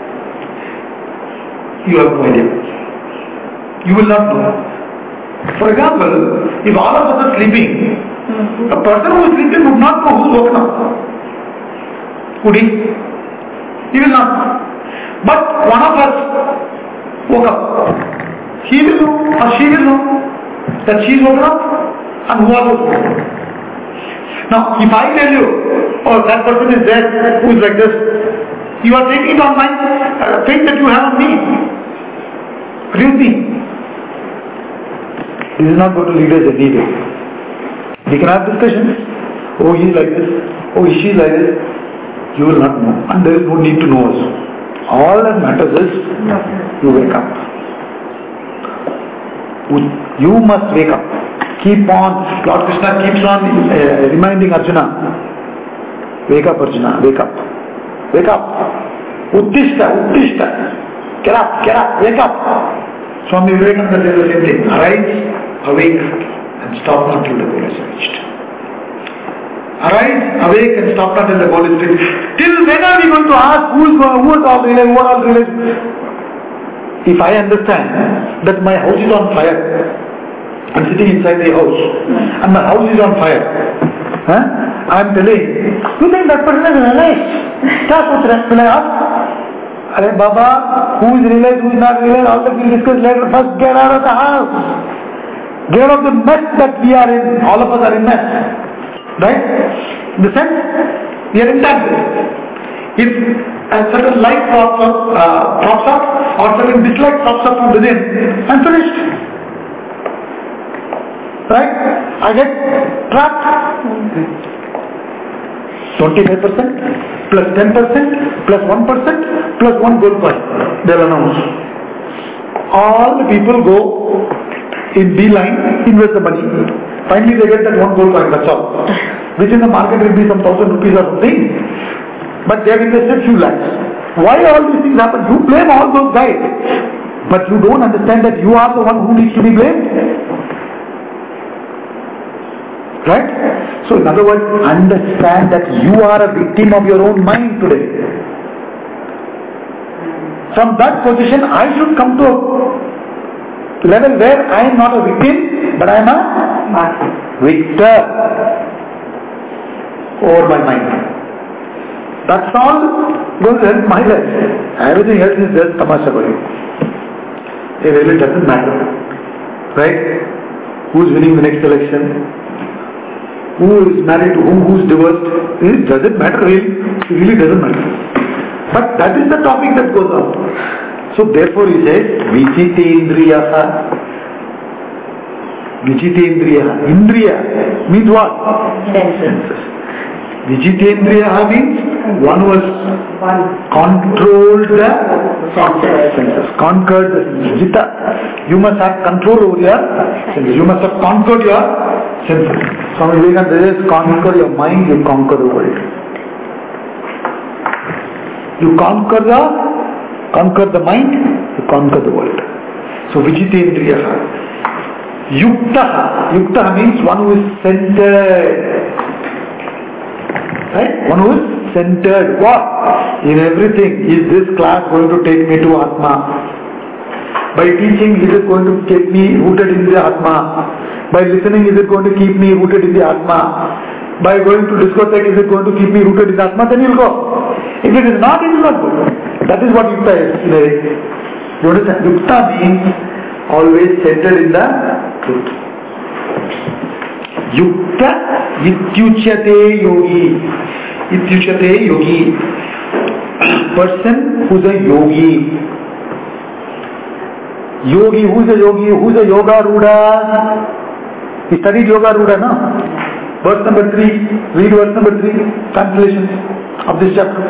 You have no idea. You will not know. For example, if all of us are sleeping, a person who is sleeping would not know who's woken up. Would he? He will not. But one of us woke up. He will know or she will know that she is woken up and who was woken up. Now, if I tell you, oh, that person is there who is like this, you are taking it on my faith that you have on me. Believe me. This is not going to lead us anywhere. We can have discussions. Oh, he is like this. Oh, she is like this. You will not know. And there is no need to know also. All that matters is you wake up. You must wake up. Keep on. Lord Krishna keeps on reminding Arjuna. Wake up, Arjuna. Wake up. Wake up. Uttishta. Uttishta. get up, wake up. Swami Vivekananda says the same thing. Arise, awake, and stop not till the goal is reached. Arise, awake, and stop not till the goal is reached. Till when are we going to ask who is all realized? If I understand that my house is on fire, I'm sitting inside the house, and my house is on fire, I'm telling, you think that person is realized? Will I ask? Arey Baba, who is realized, who is not realized, all that we'll discuss later. First get out of the house. Get out of the mess that we are in. All of us are in mess. Right? In the sense, we are entangled. If a certain like props up or certain dislike props up from within, I'm finished. Right? I get trapped. 25% plus 10% plus 1% plus 1 gold coin. They'll announce. All the people go in beeline, invest the money. Finally they get that 1 gold coin, that's all. Which in the market will be some 1,000 rupees or something. But they have invested few lakhs. Why all these things happen? You blame all those guys. But you don't understand that you are the one who needs to be blamed. Right? So in other words, understand that you are a victim of your own mind today. From that position, I should come to a level where I am not a victim, but I am a victor over my mind. That's all going to help my life. Everything else is just tamasha for you. It really doesn't matter. Right? Who's winning the next election? Who is married to whom, who is divorced? It doesn't matter really. It really doesn't matter. But that is the topic that goes on. So therefore he says, Vichitendriyaha. Vichitendriyaha. Indriya means what? Senses. Vichitendriyaha means one who has controlled the senses. Conquered the senses. Jita. You must have control over your senses. You must have conquered your senses. Swami Vivekananda says, conquer your mind, you conquer the world. You conquer the mind, you conquer the world. So Vichitendriyaha. Yuktaha. Yuktaha means one who is centered. Right? One who is centered. What? In everything. Is this class going to take me to Atma? By teaching, is it going to keep me rooted in the Atma? By listening, is it going to keep me rooted in the Atma? By going to discotheque, is it going to keep me rooted in the Atma? Then you'll go. If it is not, it is not good. That is what Yukta is. You understand? Yukta means always centered in the truth. Yukta ityuchyate yogi. Ityuchyate yogi. Person who is a yogi. Yogi, who is a yogi? Who is a yoga ruda? He studied yoga ruda, no? Verse number 3, read verse number 3, translation of this chapter.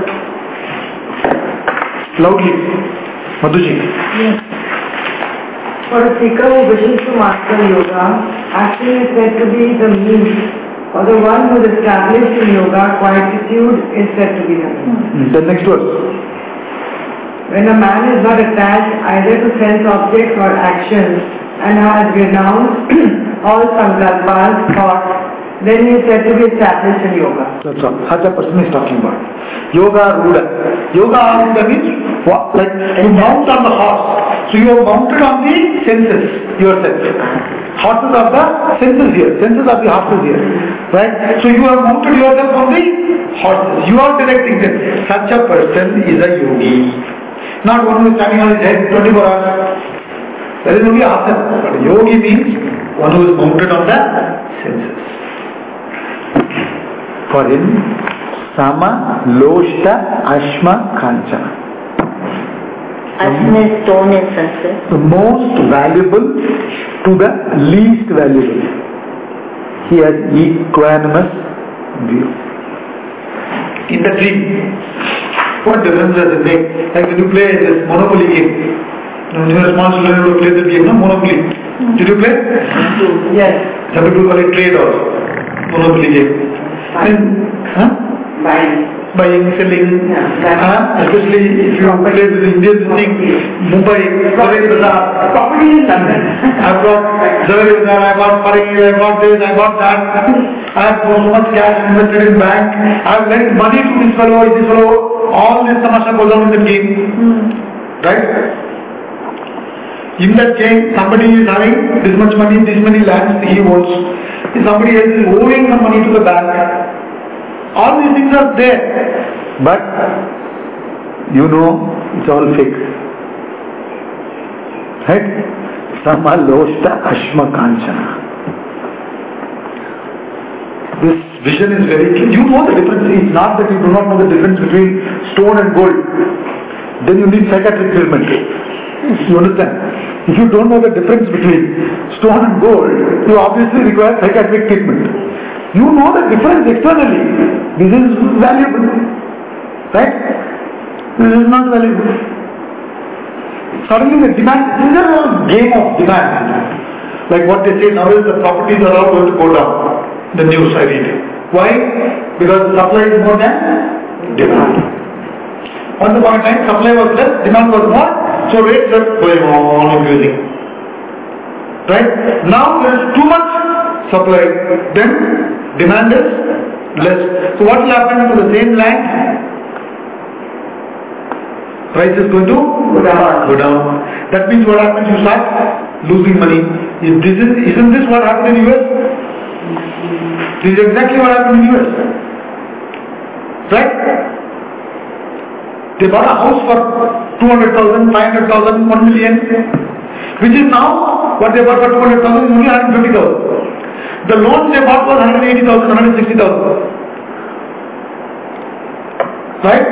Loudly. Madhuji. Yes. For a seeker who wishes to master yoga, action is said to be the means. For the one who is established in yoga, quietude is said to be the means. The next verse. When a man is not attached either to sense objects or actions and has renounced all sankalpas, thoughts, then he is said to be established in yoga. That's all. Such a person is talking about. Yoga ruda. Yoga ruda means what? Like you mount on the horse. So you are mounted on the senses yourself. Horses are the senses here. Senses are the horses here. Right? So you have mounted yourself on the horses. You are directing them. Such a person is a yogi. Not one who is standing on his head 24 hours. That is only asana. But yogi means one who is mounted on the senses. For him, Sama, Loshta, Ashma, Kanchana. Ashma is stone in Sanskrit. The most valuable to the least valuable. He has equanimous view. In the dream, what difference does it make? Like when you play this Monopoly game. When you are small children, you play the game, no? Monopoly. Did you play? Yes. Some people call it trade also. Monopoly game. Buying. buying, selling, especially if you play with the Indian thing, Mumbai, Zaveri Bazaar. Property in London. I've got Zaveri Bazaar, I got Parade, I got this, I got that. I have so much cash invested in bank. I have lent money to this fellow. All this tamasha goes on in the game. Right? In that game, somebody is having this much money, this many lands he owns. Somebody else is owing some money to the bank. All these things are there. But, you know, it's all fake. Right? Samaloshta Ashma Kanchana. This vision is very clear. You know the difference. It's not that you do not know the difference between stone and gold. Then you need psychiatric treatment. You understand? If you don't know the difference between stone and gold, you obviously require psychiatric treatment. You know the difference externally. This is valuable. Right? This is not valuable. Suddenly the demand, this is a game of demand. Like what they say now is the properties are all going to go down. The news I read. Why? Because the supply is more than demand. Once upon a time supply was less, demand was more, so rates are going on increasing. Right? Now there is too much supply, then demand is less. So what will happen to the same land? Price is going to go down. That means what happens? You start losing money. Isn't this what happened in US? This is exactly what happened in US. Right? They bought a house for 200,000, 500,000, 1 million, which is now what they bought for 200,000 is only 150,000. The loans they bought was 180,000, 160,000. Right?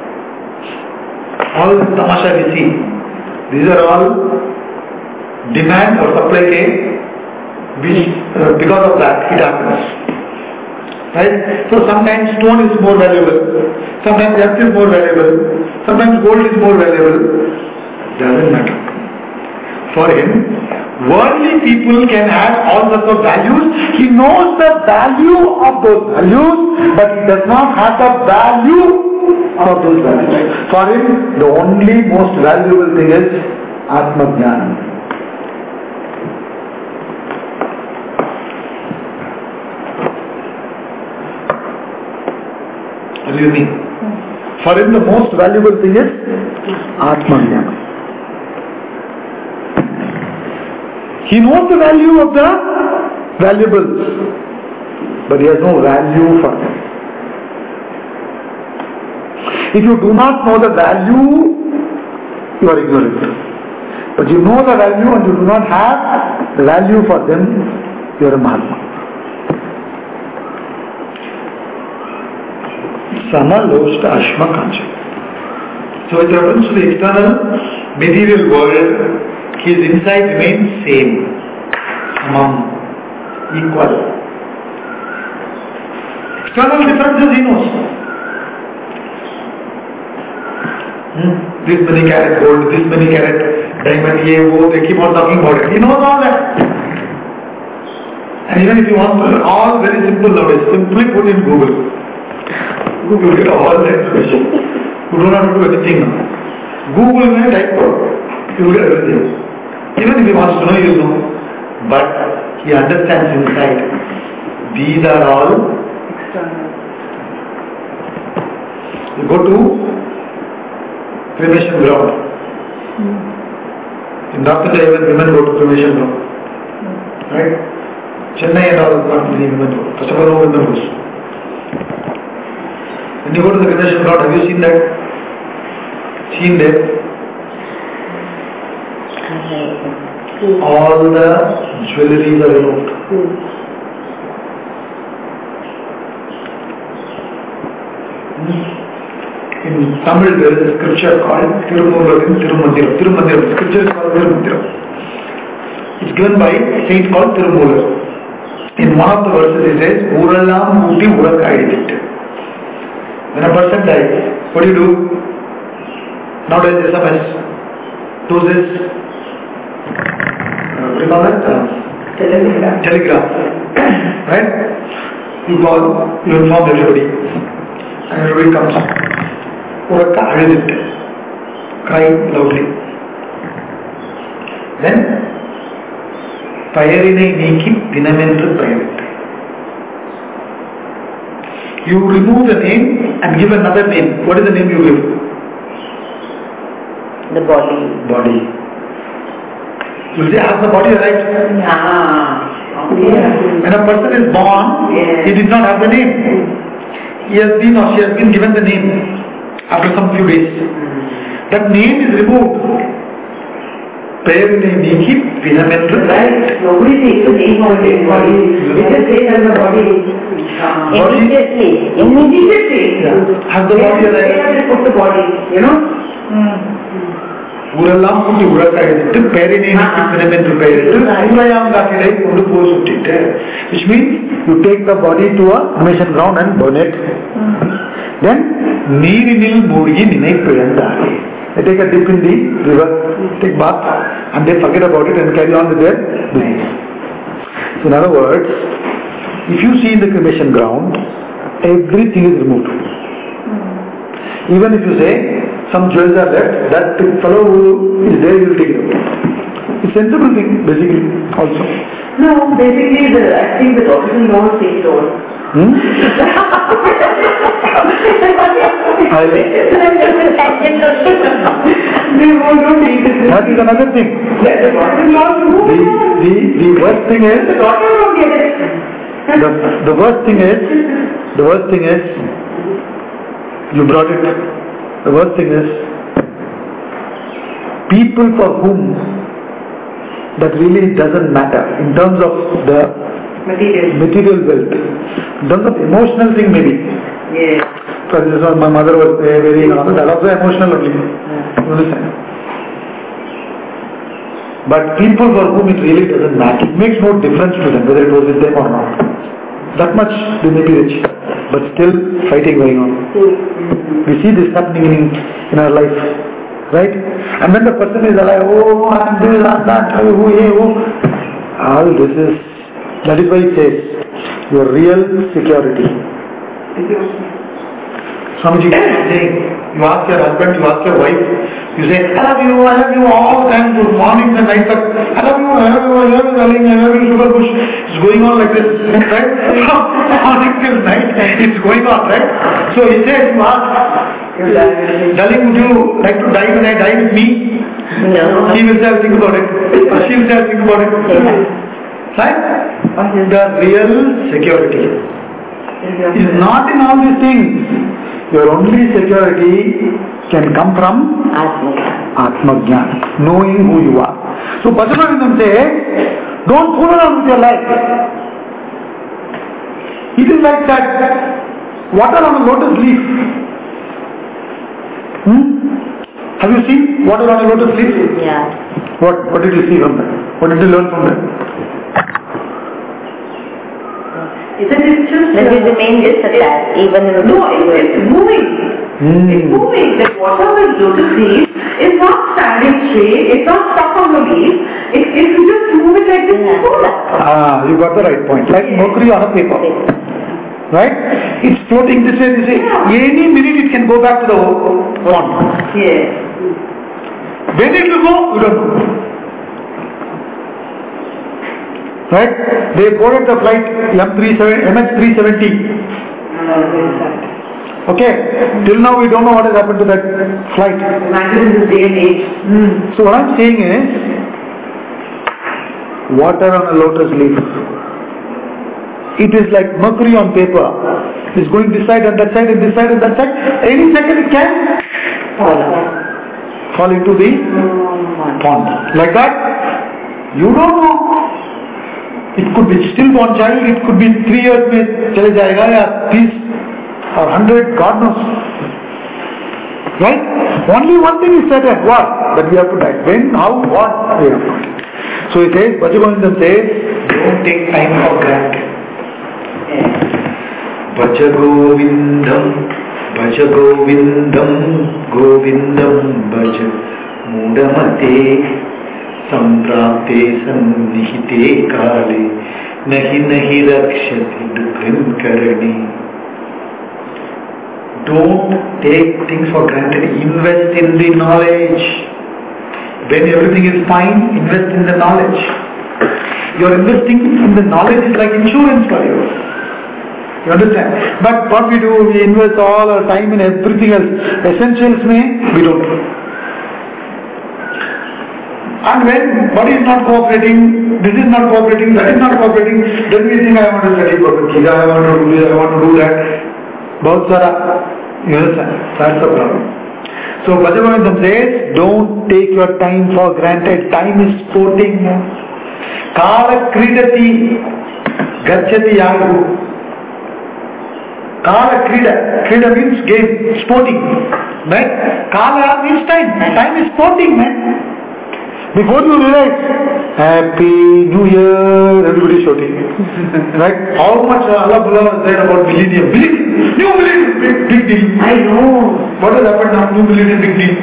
All this tamasha we see, these are all demand or supply chain, which because of that it happens. Right? So sometimes stone is more valuable, sometimes earth is more valuable, sometimes gold is more valuable. Doesn't matter. For him, worldly people can have all sorts of values. He knows the value of those values, but he does not have the value of those values. For him, the only most valuable thing is Atma Jnana. What do you mean? For him, the most valuable thing is Atma Jnana. He knows the value of the valuables, but he has no value for them. If you do not know the value, you are ignorant. But you know the value and you do not have the value for them, you are a Mahatma. Samaloshta Ashma Kancha. So with reference to the external material world, his insight remains same, samam, equal. External differences he knows. This many carat gold, this many carat diamond, they keep on talking about it. He knows all that. And even if you want to, all very simple nowadays, simply put in Google. Google will get all the information. You don't have to do anything now. Google will type code. You will get everything. Even if he wants to know, he will know. But he understands inside. These are all external. You go to cremation ground. In North India, even women go to cremation ground. Right? Chennai and all, not many women go. First of all, no women goes. When you go to the cremation ground, have you seen that? Seen there? All the jewelleries are removed. In Tamil there is a scripture called Tirumandiram. Tirumandiram. Scripture is called Tirumandiram. It's given by a saint called Tirumular. In one of the verses he says, Urallam Muti Urakayidittu. When a person dies, what do you do? Nowadays SMS. Do this. What do you call that? Telegram. Right? You call, you inform everybody. and everybody comes up. Urakka azhudittu, crying loudly. Then Payarinai Neeki Dinamendru Payavittu. You remove the name and give another name. What is the name you give? The body. Body. You say, has the body arrived? When a person is born, he did not have the name. He has been or she has been given the name after some few days. That name is removed. Payarinai Neeki Dinamendru. Right? Nobody takes the name of the body. It just says as the body. Immediately. Yeah. Has the body They arrived? have to put the body, you know? ஊரெல்லாம் கூட்டி உரக்க எடுத்து பேரினை பிணமென்று பெயரிட்டு சூளையாங்காட்டிலே கொண்டு போய் சுட்டிட்டு, which means you take the body to a cremation ground and burn it. Then நீரினில் மூழ்கி நினைப்பிழந்தாரே. They take a dip in the river, take bath, and they forget about it and carry on with their business. So in other words, if you see in the cremation ground, everything is removed. Even if you say some jewels are left, that fellow who is there will take it out. It's sensible thing basically also. No, basically I think the daughters-in-law take it all. They won't take it. That is another thing. The daughters-in-law remove it. The worst thing is, The daughter won't get it. the worst thing is, you brought it. The worst thing is, people for whom that really doesn't matter in terms of the material wealth, in terms of emotional thing maybe. Yes. For example, my mother was very that also emotional only. You understand? But people for whom it really doesn't matter, it makes no difference to them whether it was with them or not. That much they may be rich, but still fighting going on. We see this happening in our life, right? And when the person is alive, oh, I'm this, I'm that, all this is, that is why it says, your real security. Swamiji is saying, you ask your husband, you ask your wife, you say, I love you all the time, good morning and night, but I love you, darling, I love you, sugar bush. It's going on like this, right? From morning till night, it's going on, right? So he says, you ask, darling, would you like to die when I die with me? No. He will say, I'll think about it. Or she will say, I'll think about it. Right? The real security is not in all these things. Your only security can come from Atma Jnana, knowing who you are. So Bhajanavindam says, don't fool around with your life. It is like that water on a lotus leaf. Have you seen water on a lotus leaf? Yeah. What did you see from that? What did you learn from that? Isn't it just... Maybe the main is that even in No, it's moving. It's moving. The water with lotus leaf is not standing straight. It's not stuck on the leaf. If you just move it like this, it's full. You got the right point. Like mercury on a paper. Right? It's floating this way, this way. Any minute it can go back to the pond. Yes. When it will go, you don't know. Right? They boarded the flight MH370. Okay? Till now we don't know what has happened to that flight. Imagine in this day and age. So what I'm saying is, water on a lotus leaf. It is like mercury on paper. It's going this side and that side and this side and that side. Any second it can fall into the pond. Like that, you don't know. It could be stillborn child, it could be 3 years में चले जाएगा या 30 or 100, God knows. Right? Only one thing is certain, what? That we have to die. When, how, what? We have to die. So he says, Bhajanavindam says, don't take time for granted. Bhaja Govindam, Govindam Bhaja Mudamate Samprapte Sannihite Kale Nahi Rakshati Dukhan Karani. don't take things for granted. Invest in the knowledge. When everything is fine, invest in the knowledge. Your investing in the knowledge is like insurance for you. You understand? But what we do, we invest all our time in everything else. Essentials we don't do. And when body is not cooperating, this is not cooperating, that is not cooperating, then we think I want to study Bhagavad Gita, I want to do this, I want to do that. Bahut sara. You understand? That's the problem. So Bhajagovinda says, don't take your time for granted. Time is sporting. Kala kridati gacchati yagu. Kala krida. Krida means game, sporting. Right? Kala means time. Time is sporting, man. Before you realize, Happy New Year, everybody shouting. Right? How much Allah Bula said about millennium? New millennium, big deal. I know. What has happened now? New millennium, big deal.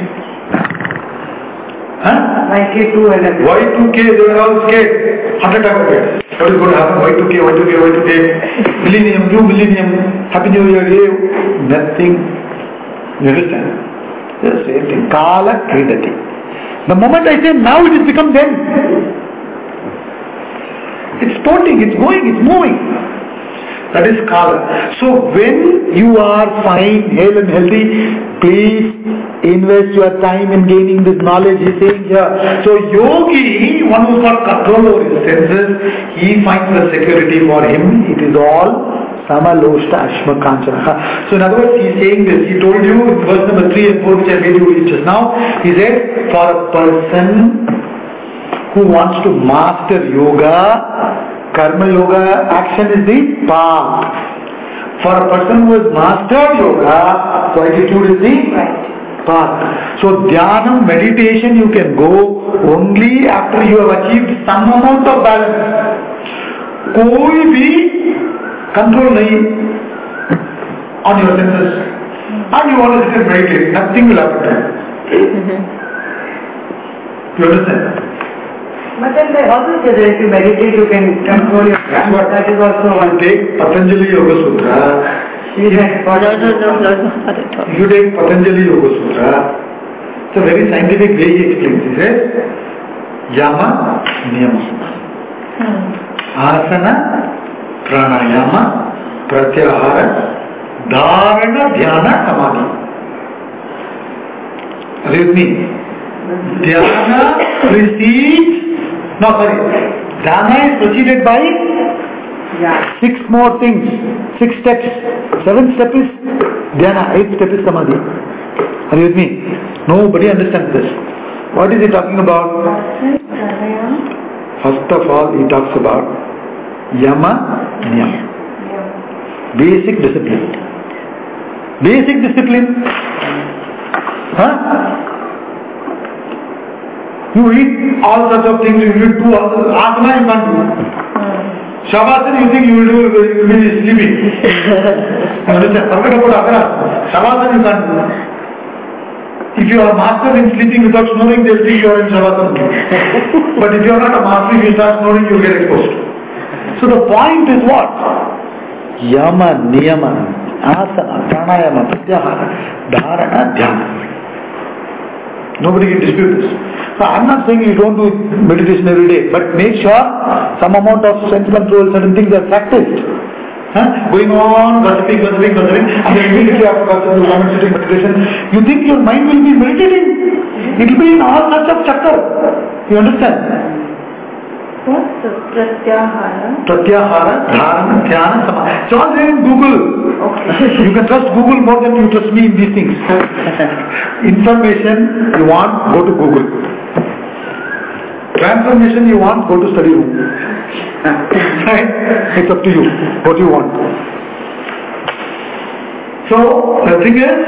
Huh? Y2K and everything. Y2K, they were all scared. 100 times scared. What is going to happen? Y2K. Millennium, new millennium, Happy New Year, nothing. You understand? The same thing. Kala Kridati. The moment I say now, it has become then. It's sporting, it's going, it's moving. That is Kala. So when you are fine, hale and healthy, please invest your time in gaining this knowledge, he is saying here. So yogi, one who's got control over his senses, he finds the security for him. It is all Samaloshta Ashma Kanchana. So in other words, he is saying this. He told you in verse number 3 and 4, which I made you just now, he said, for a person who wants to master yoga, Karma yoga action is the path. For a person who has mastered yoga, quietude is the path. So dhyana, meditation you can go only after you have achieved some amount of balance. कोई भी control नहीं on your senses. And you want to sit and meditate, nothing will happen. You understand? But then they also say that if you meditate, you can control your breath. That is also one. Take Patanjali Yoga Sutra. No. If you take Patanjali Yoga Sutra, it's a very scientific way he explains. He says, Yama, Niyama. Asana, Pranayama, Pratyahara, Dharana, Dhyana, Samadhi. Are you with me? Dhyana precedes. No, sorry. Dhyana is preceded by 6 more things. 6 steps. 7th step is Dhyana. 8th step is Samadhi. Are you with me? Nobody understands this. What is he talking about? First of all, he talks about Yama, Niyama. Basic discipline. Basic discipline. Huh? You eat all sorts of things, you do all sorts of asana you can't do. Shavasana you think you will be sleeping. You understand? Forget about asana. Shavasana you can't do. If you are master in sleeping without snoring, they will think you are in Shavasana. But if you are not a master, if you start snoring, you will get exposed. So the point is what? Yama, Niyama, Asana, Pranayama, Pratyahara, Dharana, Dhyana. Nobody can dispute this. So I'm not saying you don't do meditation every day, but make sure some amount of sense control, certain things are practiced. Going on, gossiping, and then immediately after gossiping you come and sit in meditation, you think your mind will be meditating. It will be in all sorts of chakkar. You understand? What's the Pratyahara? Pratyahara, Dharana, Dhyana, Samadhi. It's all there in Google. Okay. You can trust Google more than you trust me in these things. Information you want, go to Google. Transformation you want, go to study room. Right? It's up to you. What you want. So, the thing is,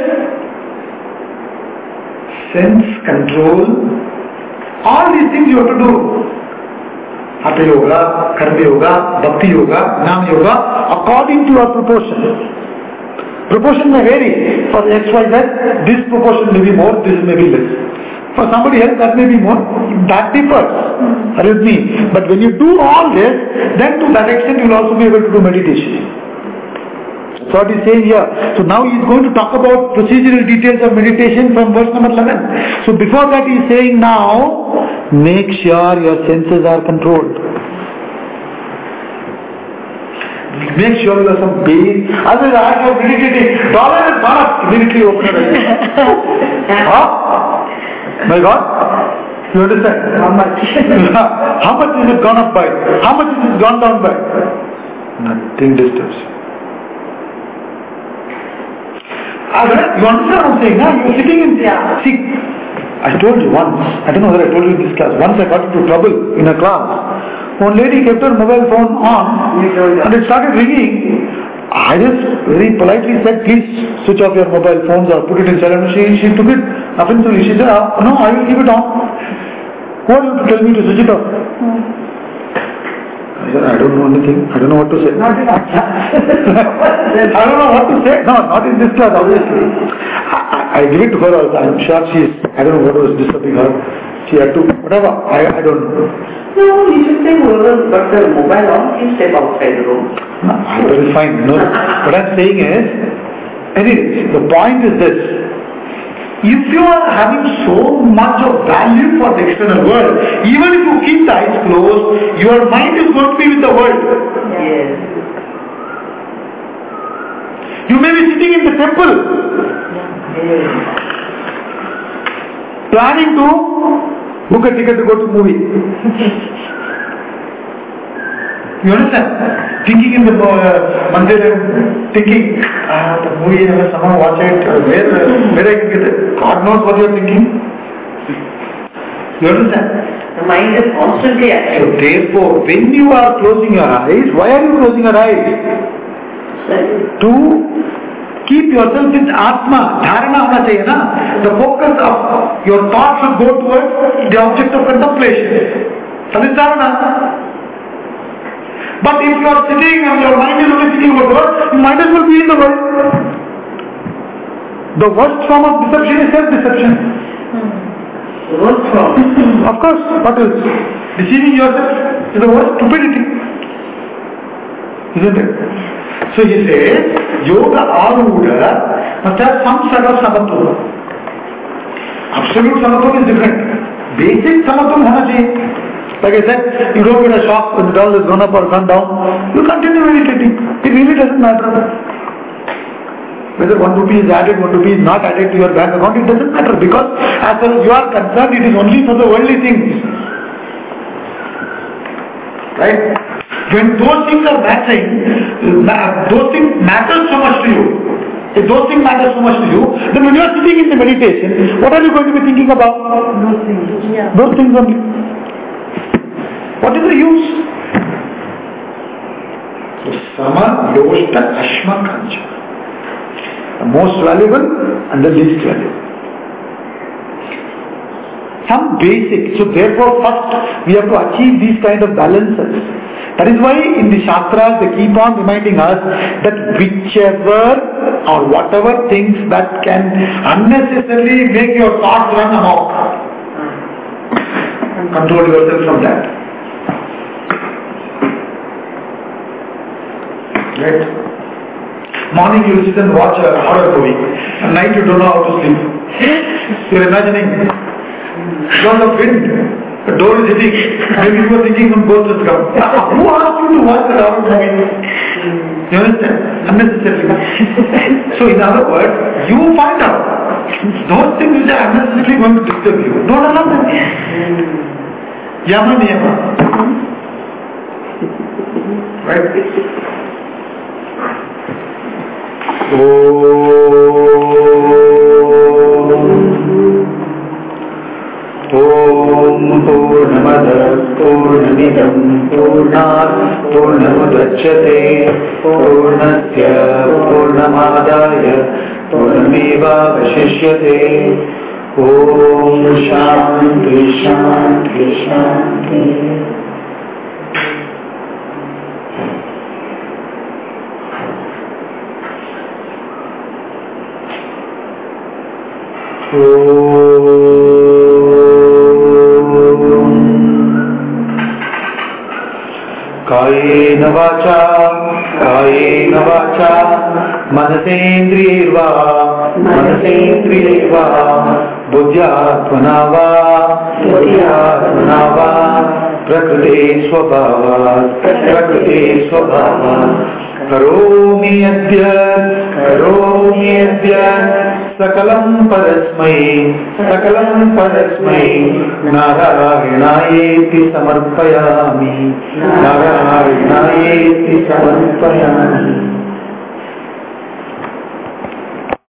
sense control, all these things you have to do. Hatha Yoga, Karma Yoga, Bhakti Yoga, Jnana Yoga, according to your proportion. Proportion may vary. For XYZ, this proportion may be more, this may be less. For somebody else, that may be more. That differs. Are you with me? But when you do all this, then to that extent you will also be able to do meditation. So what he's saying here. So now he's going to talk about procedural details of meditation from verse number 11. So before that he's saying now, make sure your senses are controlled. Make sure you have some pain. Otherwise, I have meditating. Dollar and dollar. Immediately open your eyes. Huh? My God? You understand? How much? How much is it gone up by? How much is it gone down by? Nothing disturbs you. You understand what I'm saying? Huh? You're sitting in... Yeah. See, I told you once, I don't know whether I told you in this class, once I got into trouble in a class. One lady kept her mobile phone on and it started ringing. I just very politely said, please switch off your mobile phones or put it in silent. She took it offensively. She said, no, I will keep it on. Who are you to tell me to switch it off? I said, I don't know anything. I don't know what to say. Not in our class. I don't know what to say. No, not in this class, obviously. I give it to her also. I'm sure I don't know what was disturbing her. She had to, whatever. I don't know. No, you should say whoever got the mobile on, you step outside the room. No, that is fine. No, what I'm saying is, anyways, the point is this. If you are having so much of value for the external world, even if you keep the eyes closed, your mind is going to be with the world. Yes. You may be sitting in the temple, planning to book a ticket to go to movie. You understand? Thinking in the mandir and thinking, the movie, someone watch it, where I can get it. God knows what you are thinking. You understand? The mind is constantly So active. therefore, when you are closing your eyes, why are you closing your eyes? To keep yourself with Atma, Dharana hona chahiye na. The focus of your thoughts should go towards the object of contemplation. That is Dharana. But if you are sitting and your mind is only thinking about the world, you might as well be in the world. The worst form of deception is self-deception. The worst form. Of course, what else? Deceiving yourself is the worst stupidity. Isn't it? So he says, yoga Aruda must have some sort of samatva. Absolute samatva is different. Basic samatva hona chahiye. Like I said, you don't get a shock when the dollar has gone up or gone down. You continue meditating. It really doesn't matter. Whether 1 rupee is added, 1 rupee is not added to your bank account, it doesn't matter because as far as you are concerned, it is only for the worldly things. Right? When those things are matching, those things matter so much to you. If those things matter so much to you, then when you are sitting in the meditation, what are you going to be thinking about? Those things. Yeah. Those things only. What is the use? So, Sama, Yoshta, Ashma, Kancha. The most valuable and the least valuable. Some basic. So therefore first we have to achieve these kind of balances. That is why in the Shastras they keep on reminding us that whichever or whatever things that can unnecessarily make your thoughts run amok, control yourself from that. Right? Morning you sit and watch a horror movie. At night you don't know how to sleep. You're imagining because of wind, the door is hitting. Maybe you are thinking some ghost has come. Who asked you to watch that horror movie? You understand? Unnecessarily. So in other words, you find out those things which are unnecessarily going to disturb you. Don't allow them. Yama niyama. Right? Om Purnamada Purnamidam Purnat Purnamudachyate Purnasya Purnamadaya Purnameva Vashishyate. Om Shanti Shanti Shanti. Kayena vacha कायेन वाचा मनसेन्द्रियैर्वा बुद्ध्यात्मना वा प्रकृते स्वभावात् करोमि यद्यत् सकलं परस्मै नारायणायेति समर्पयामि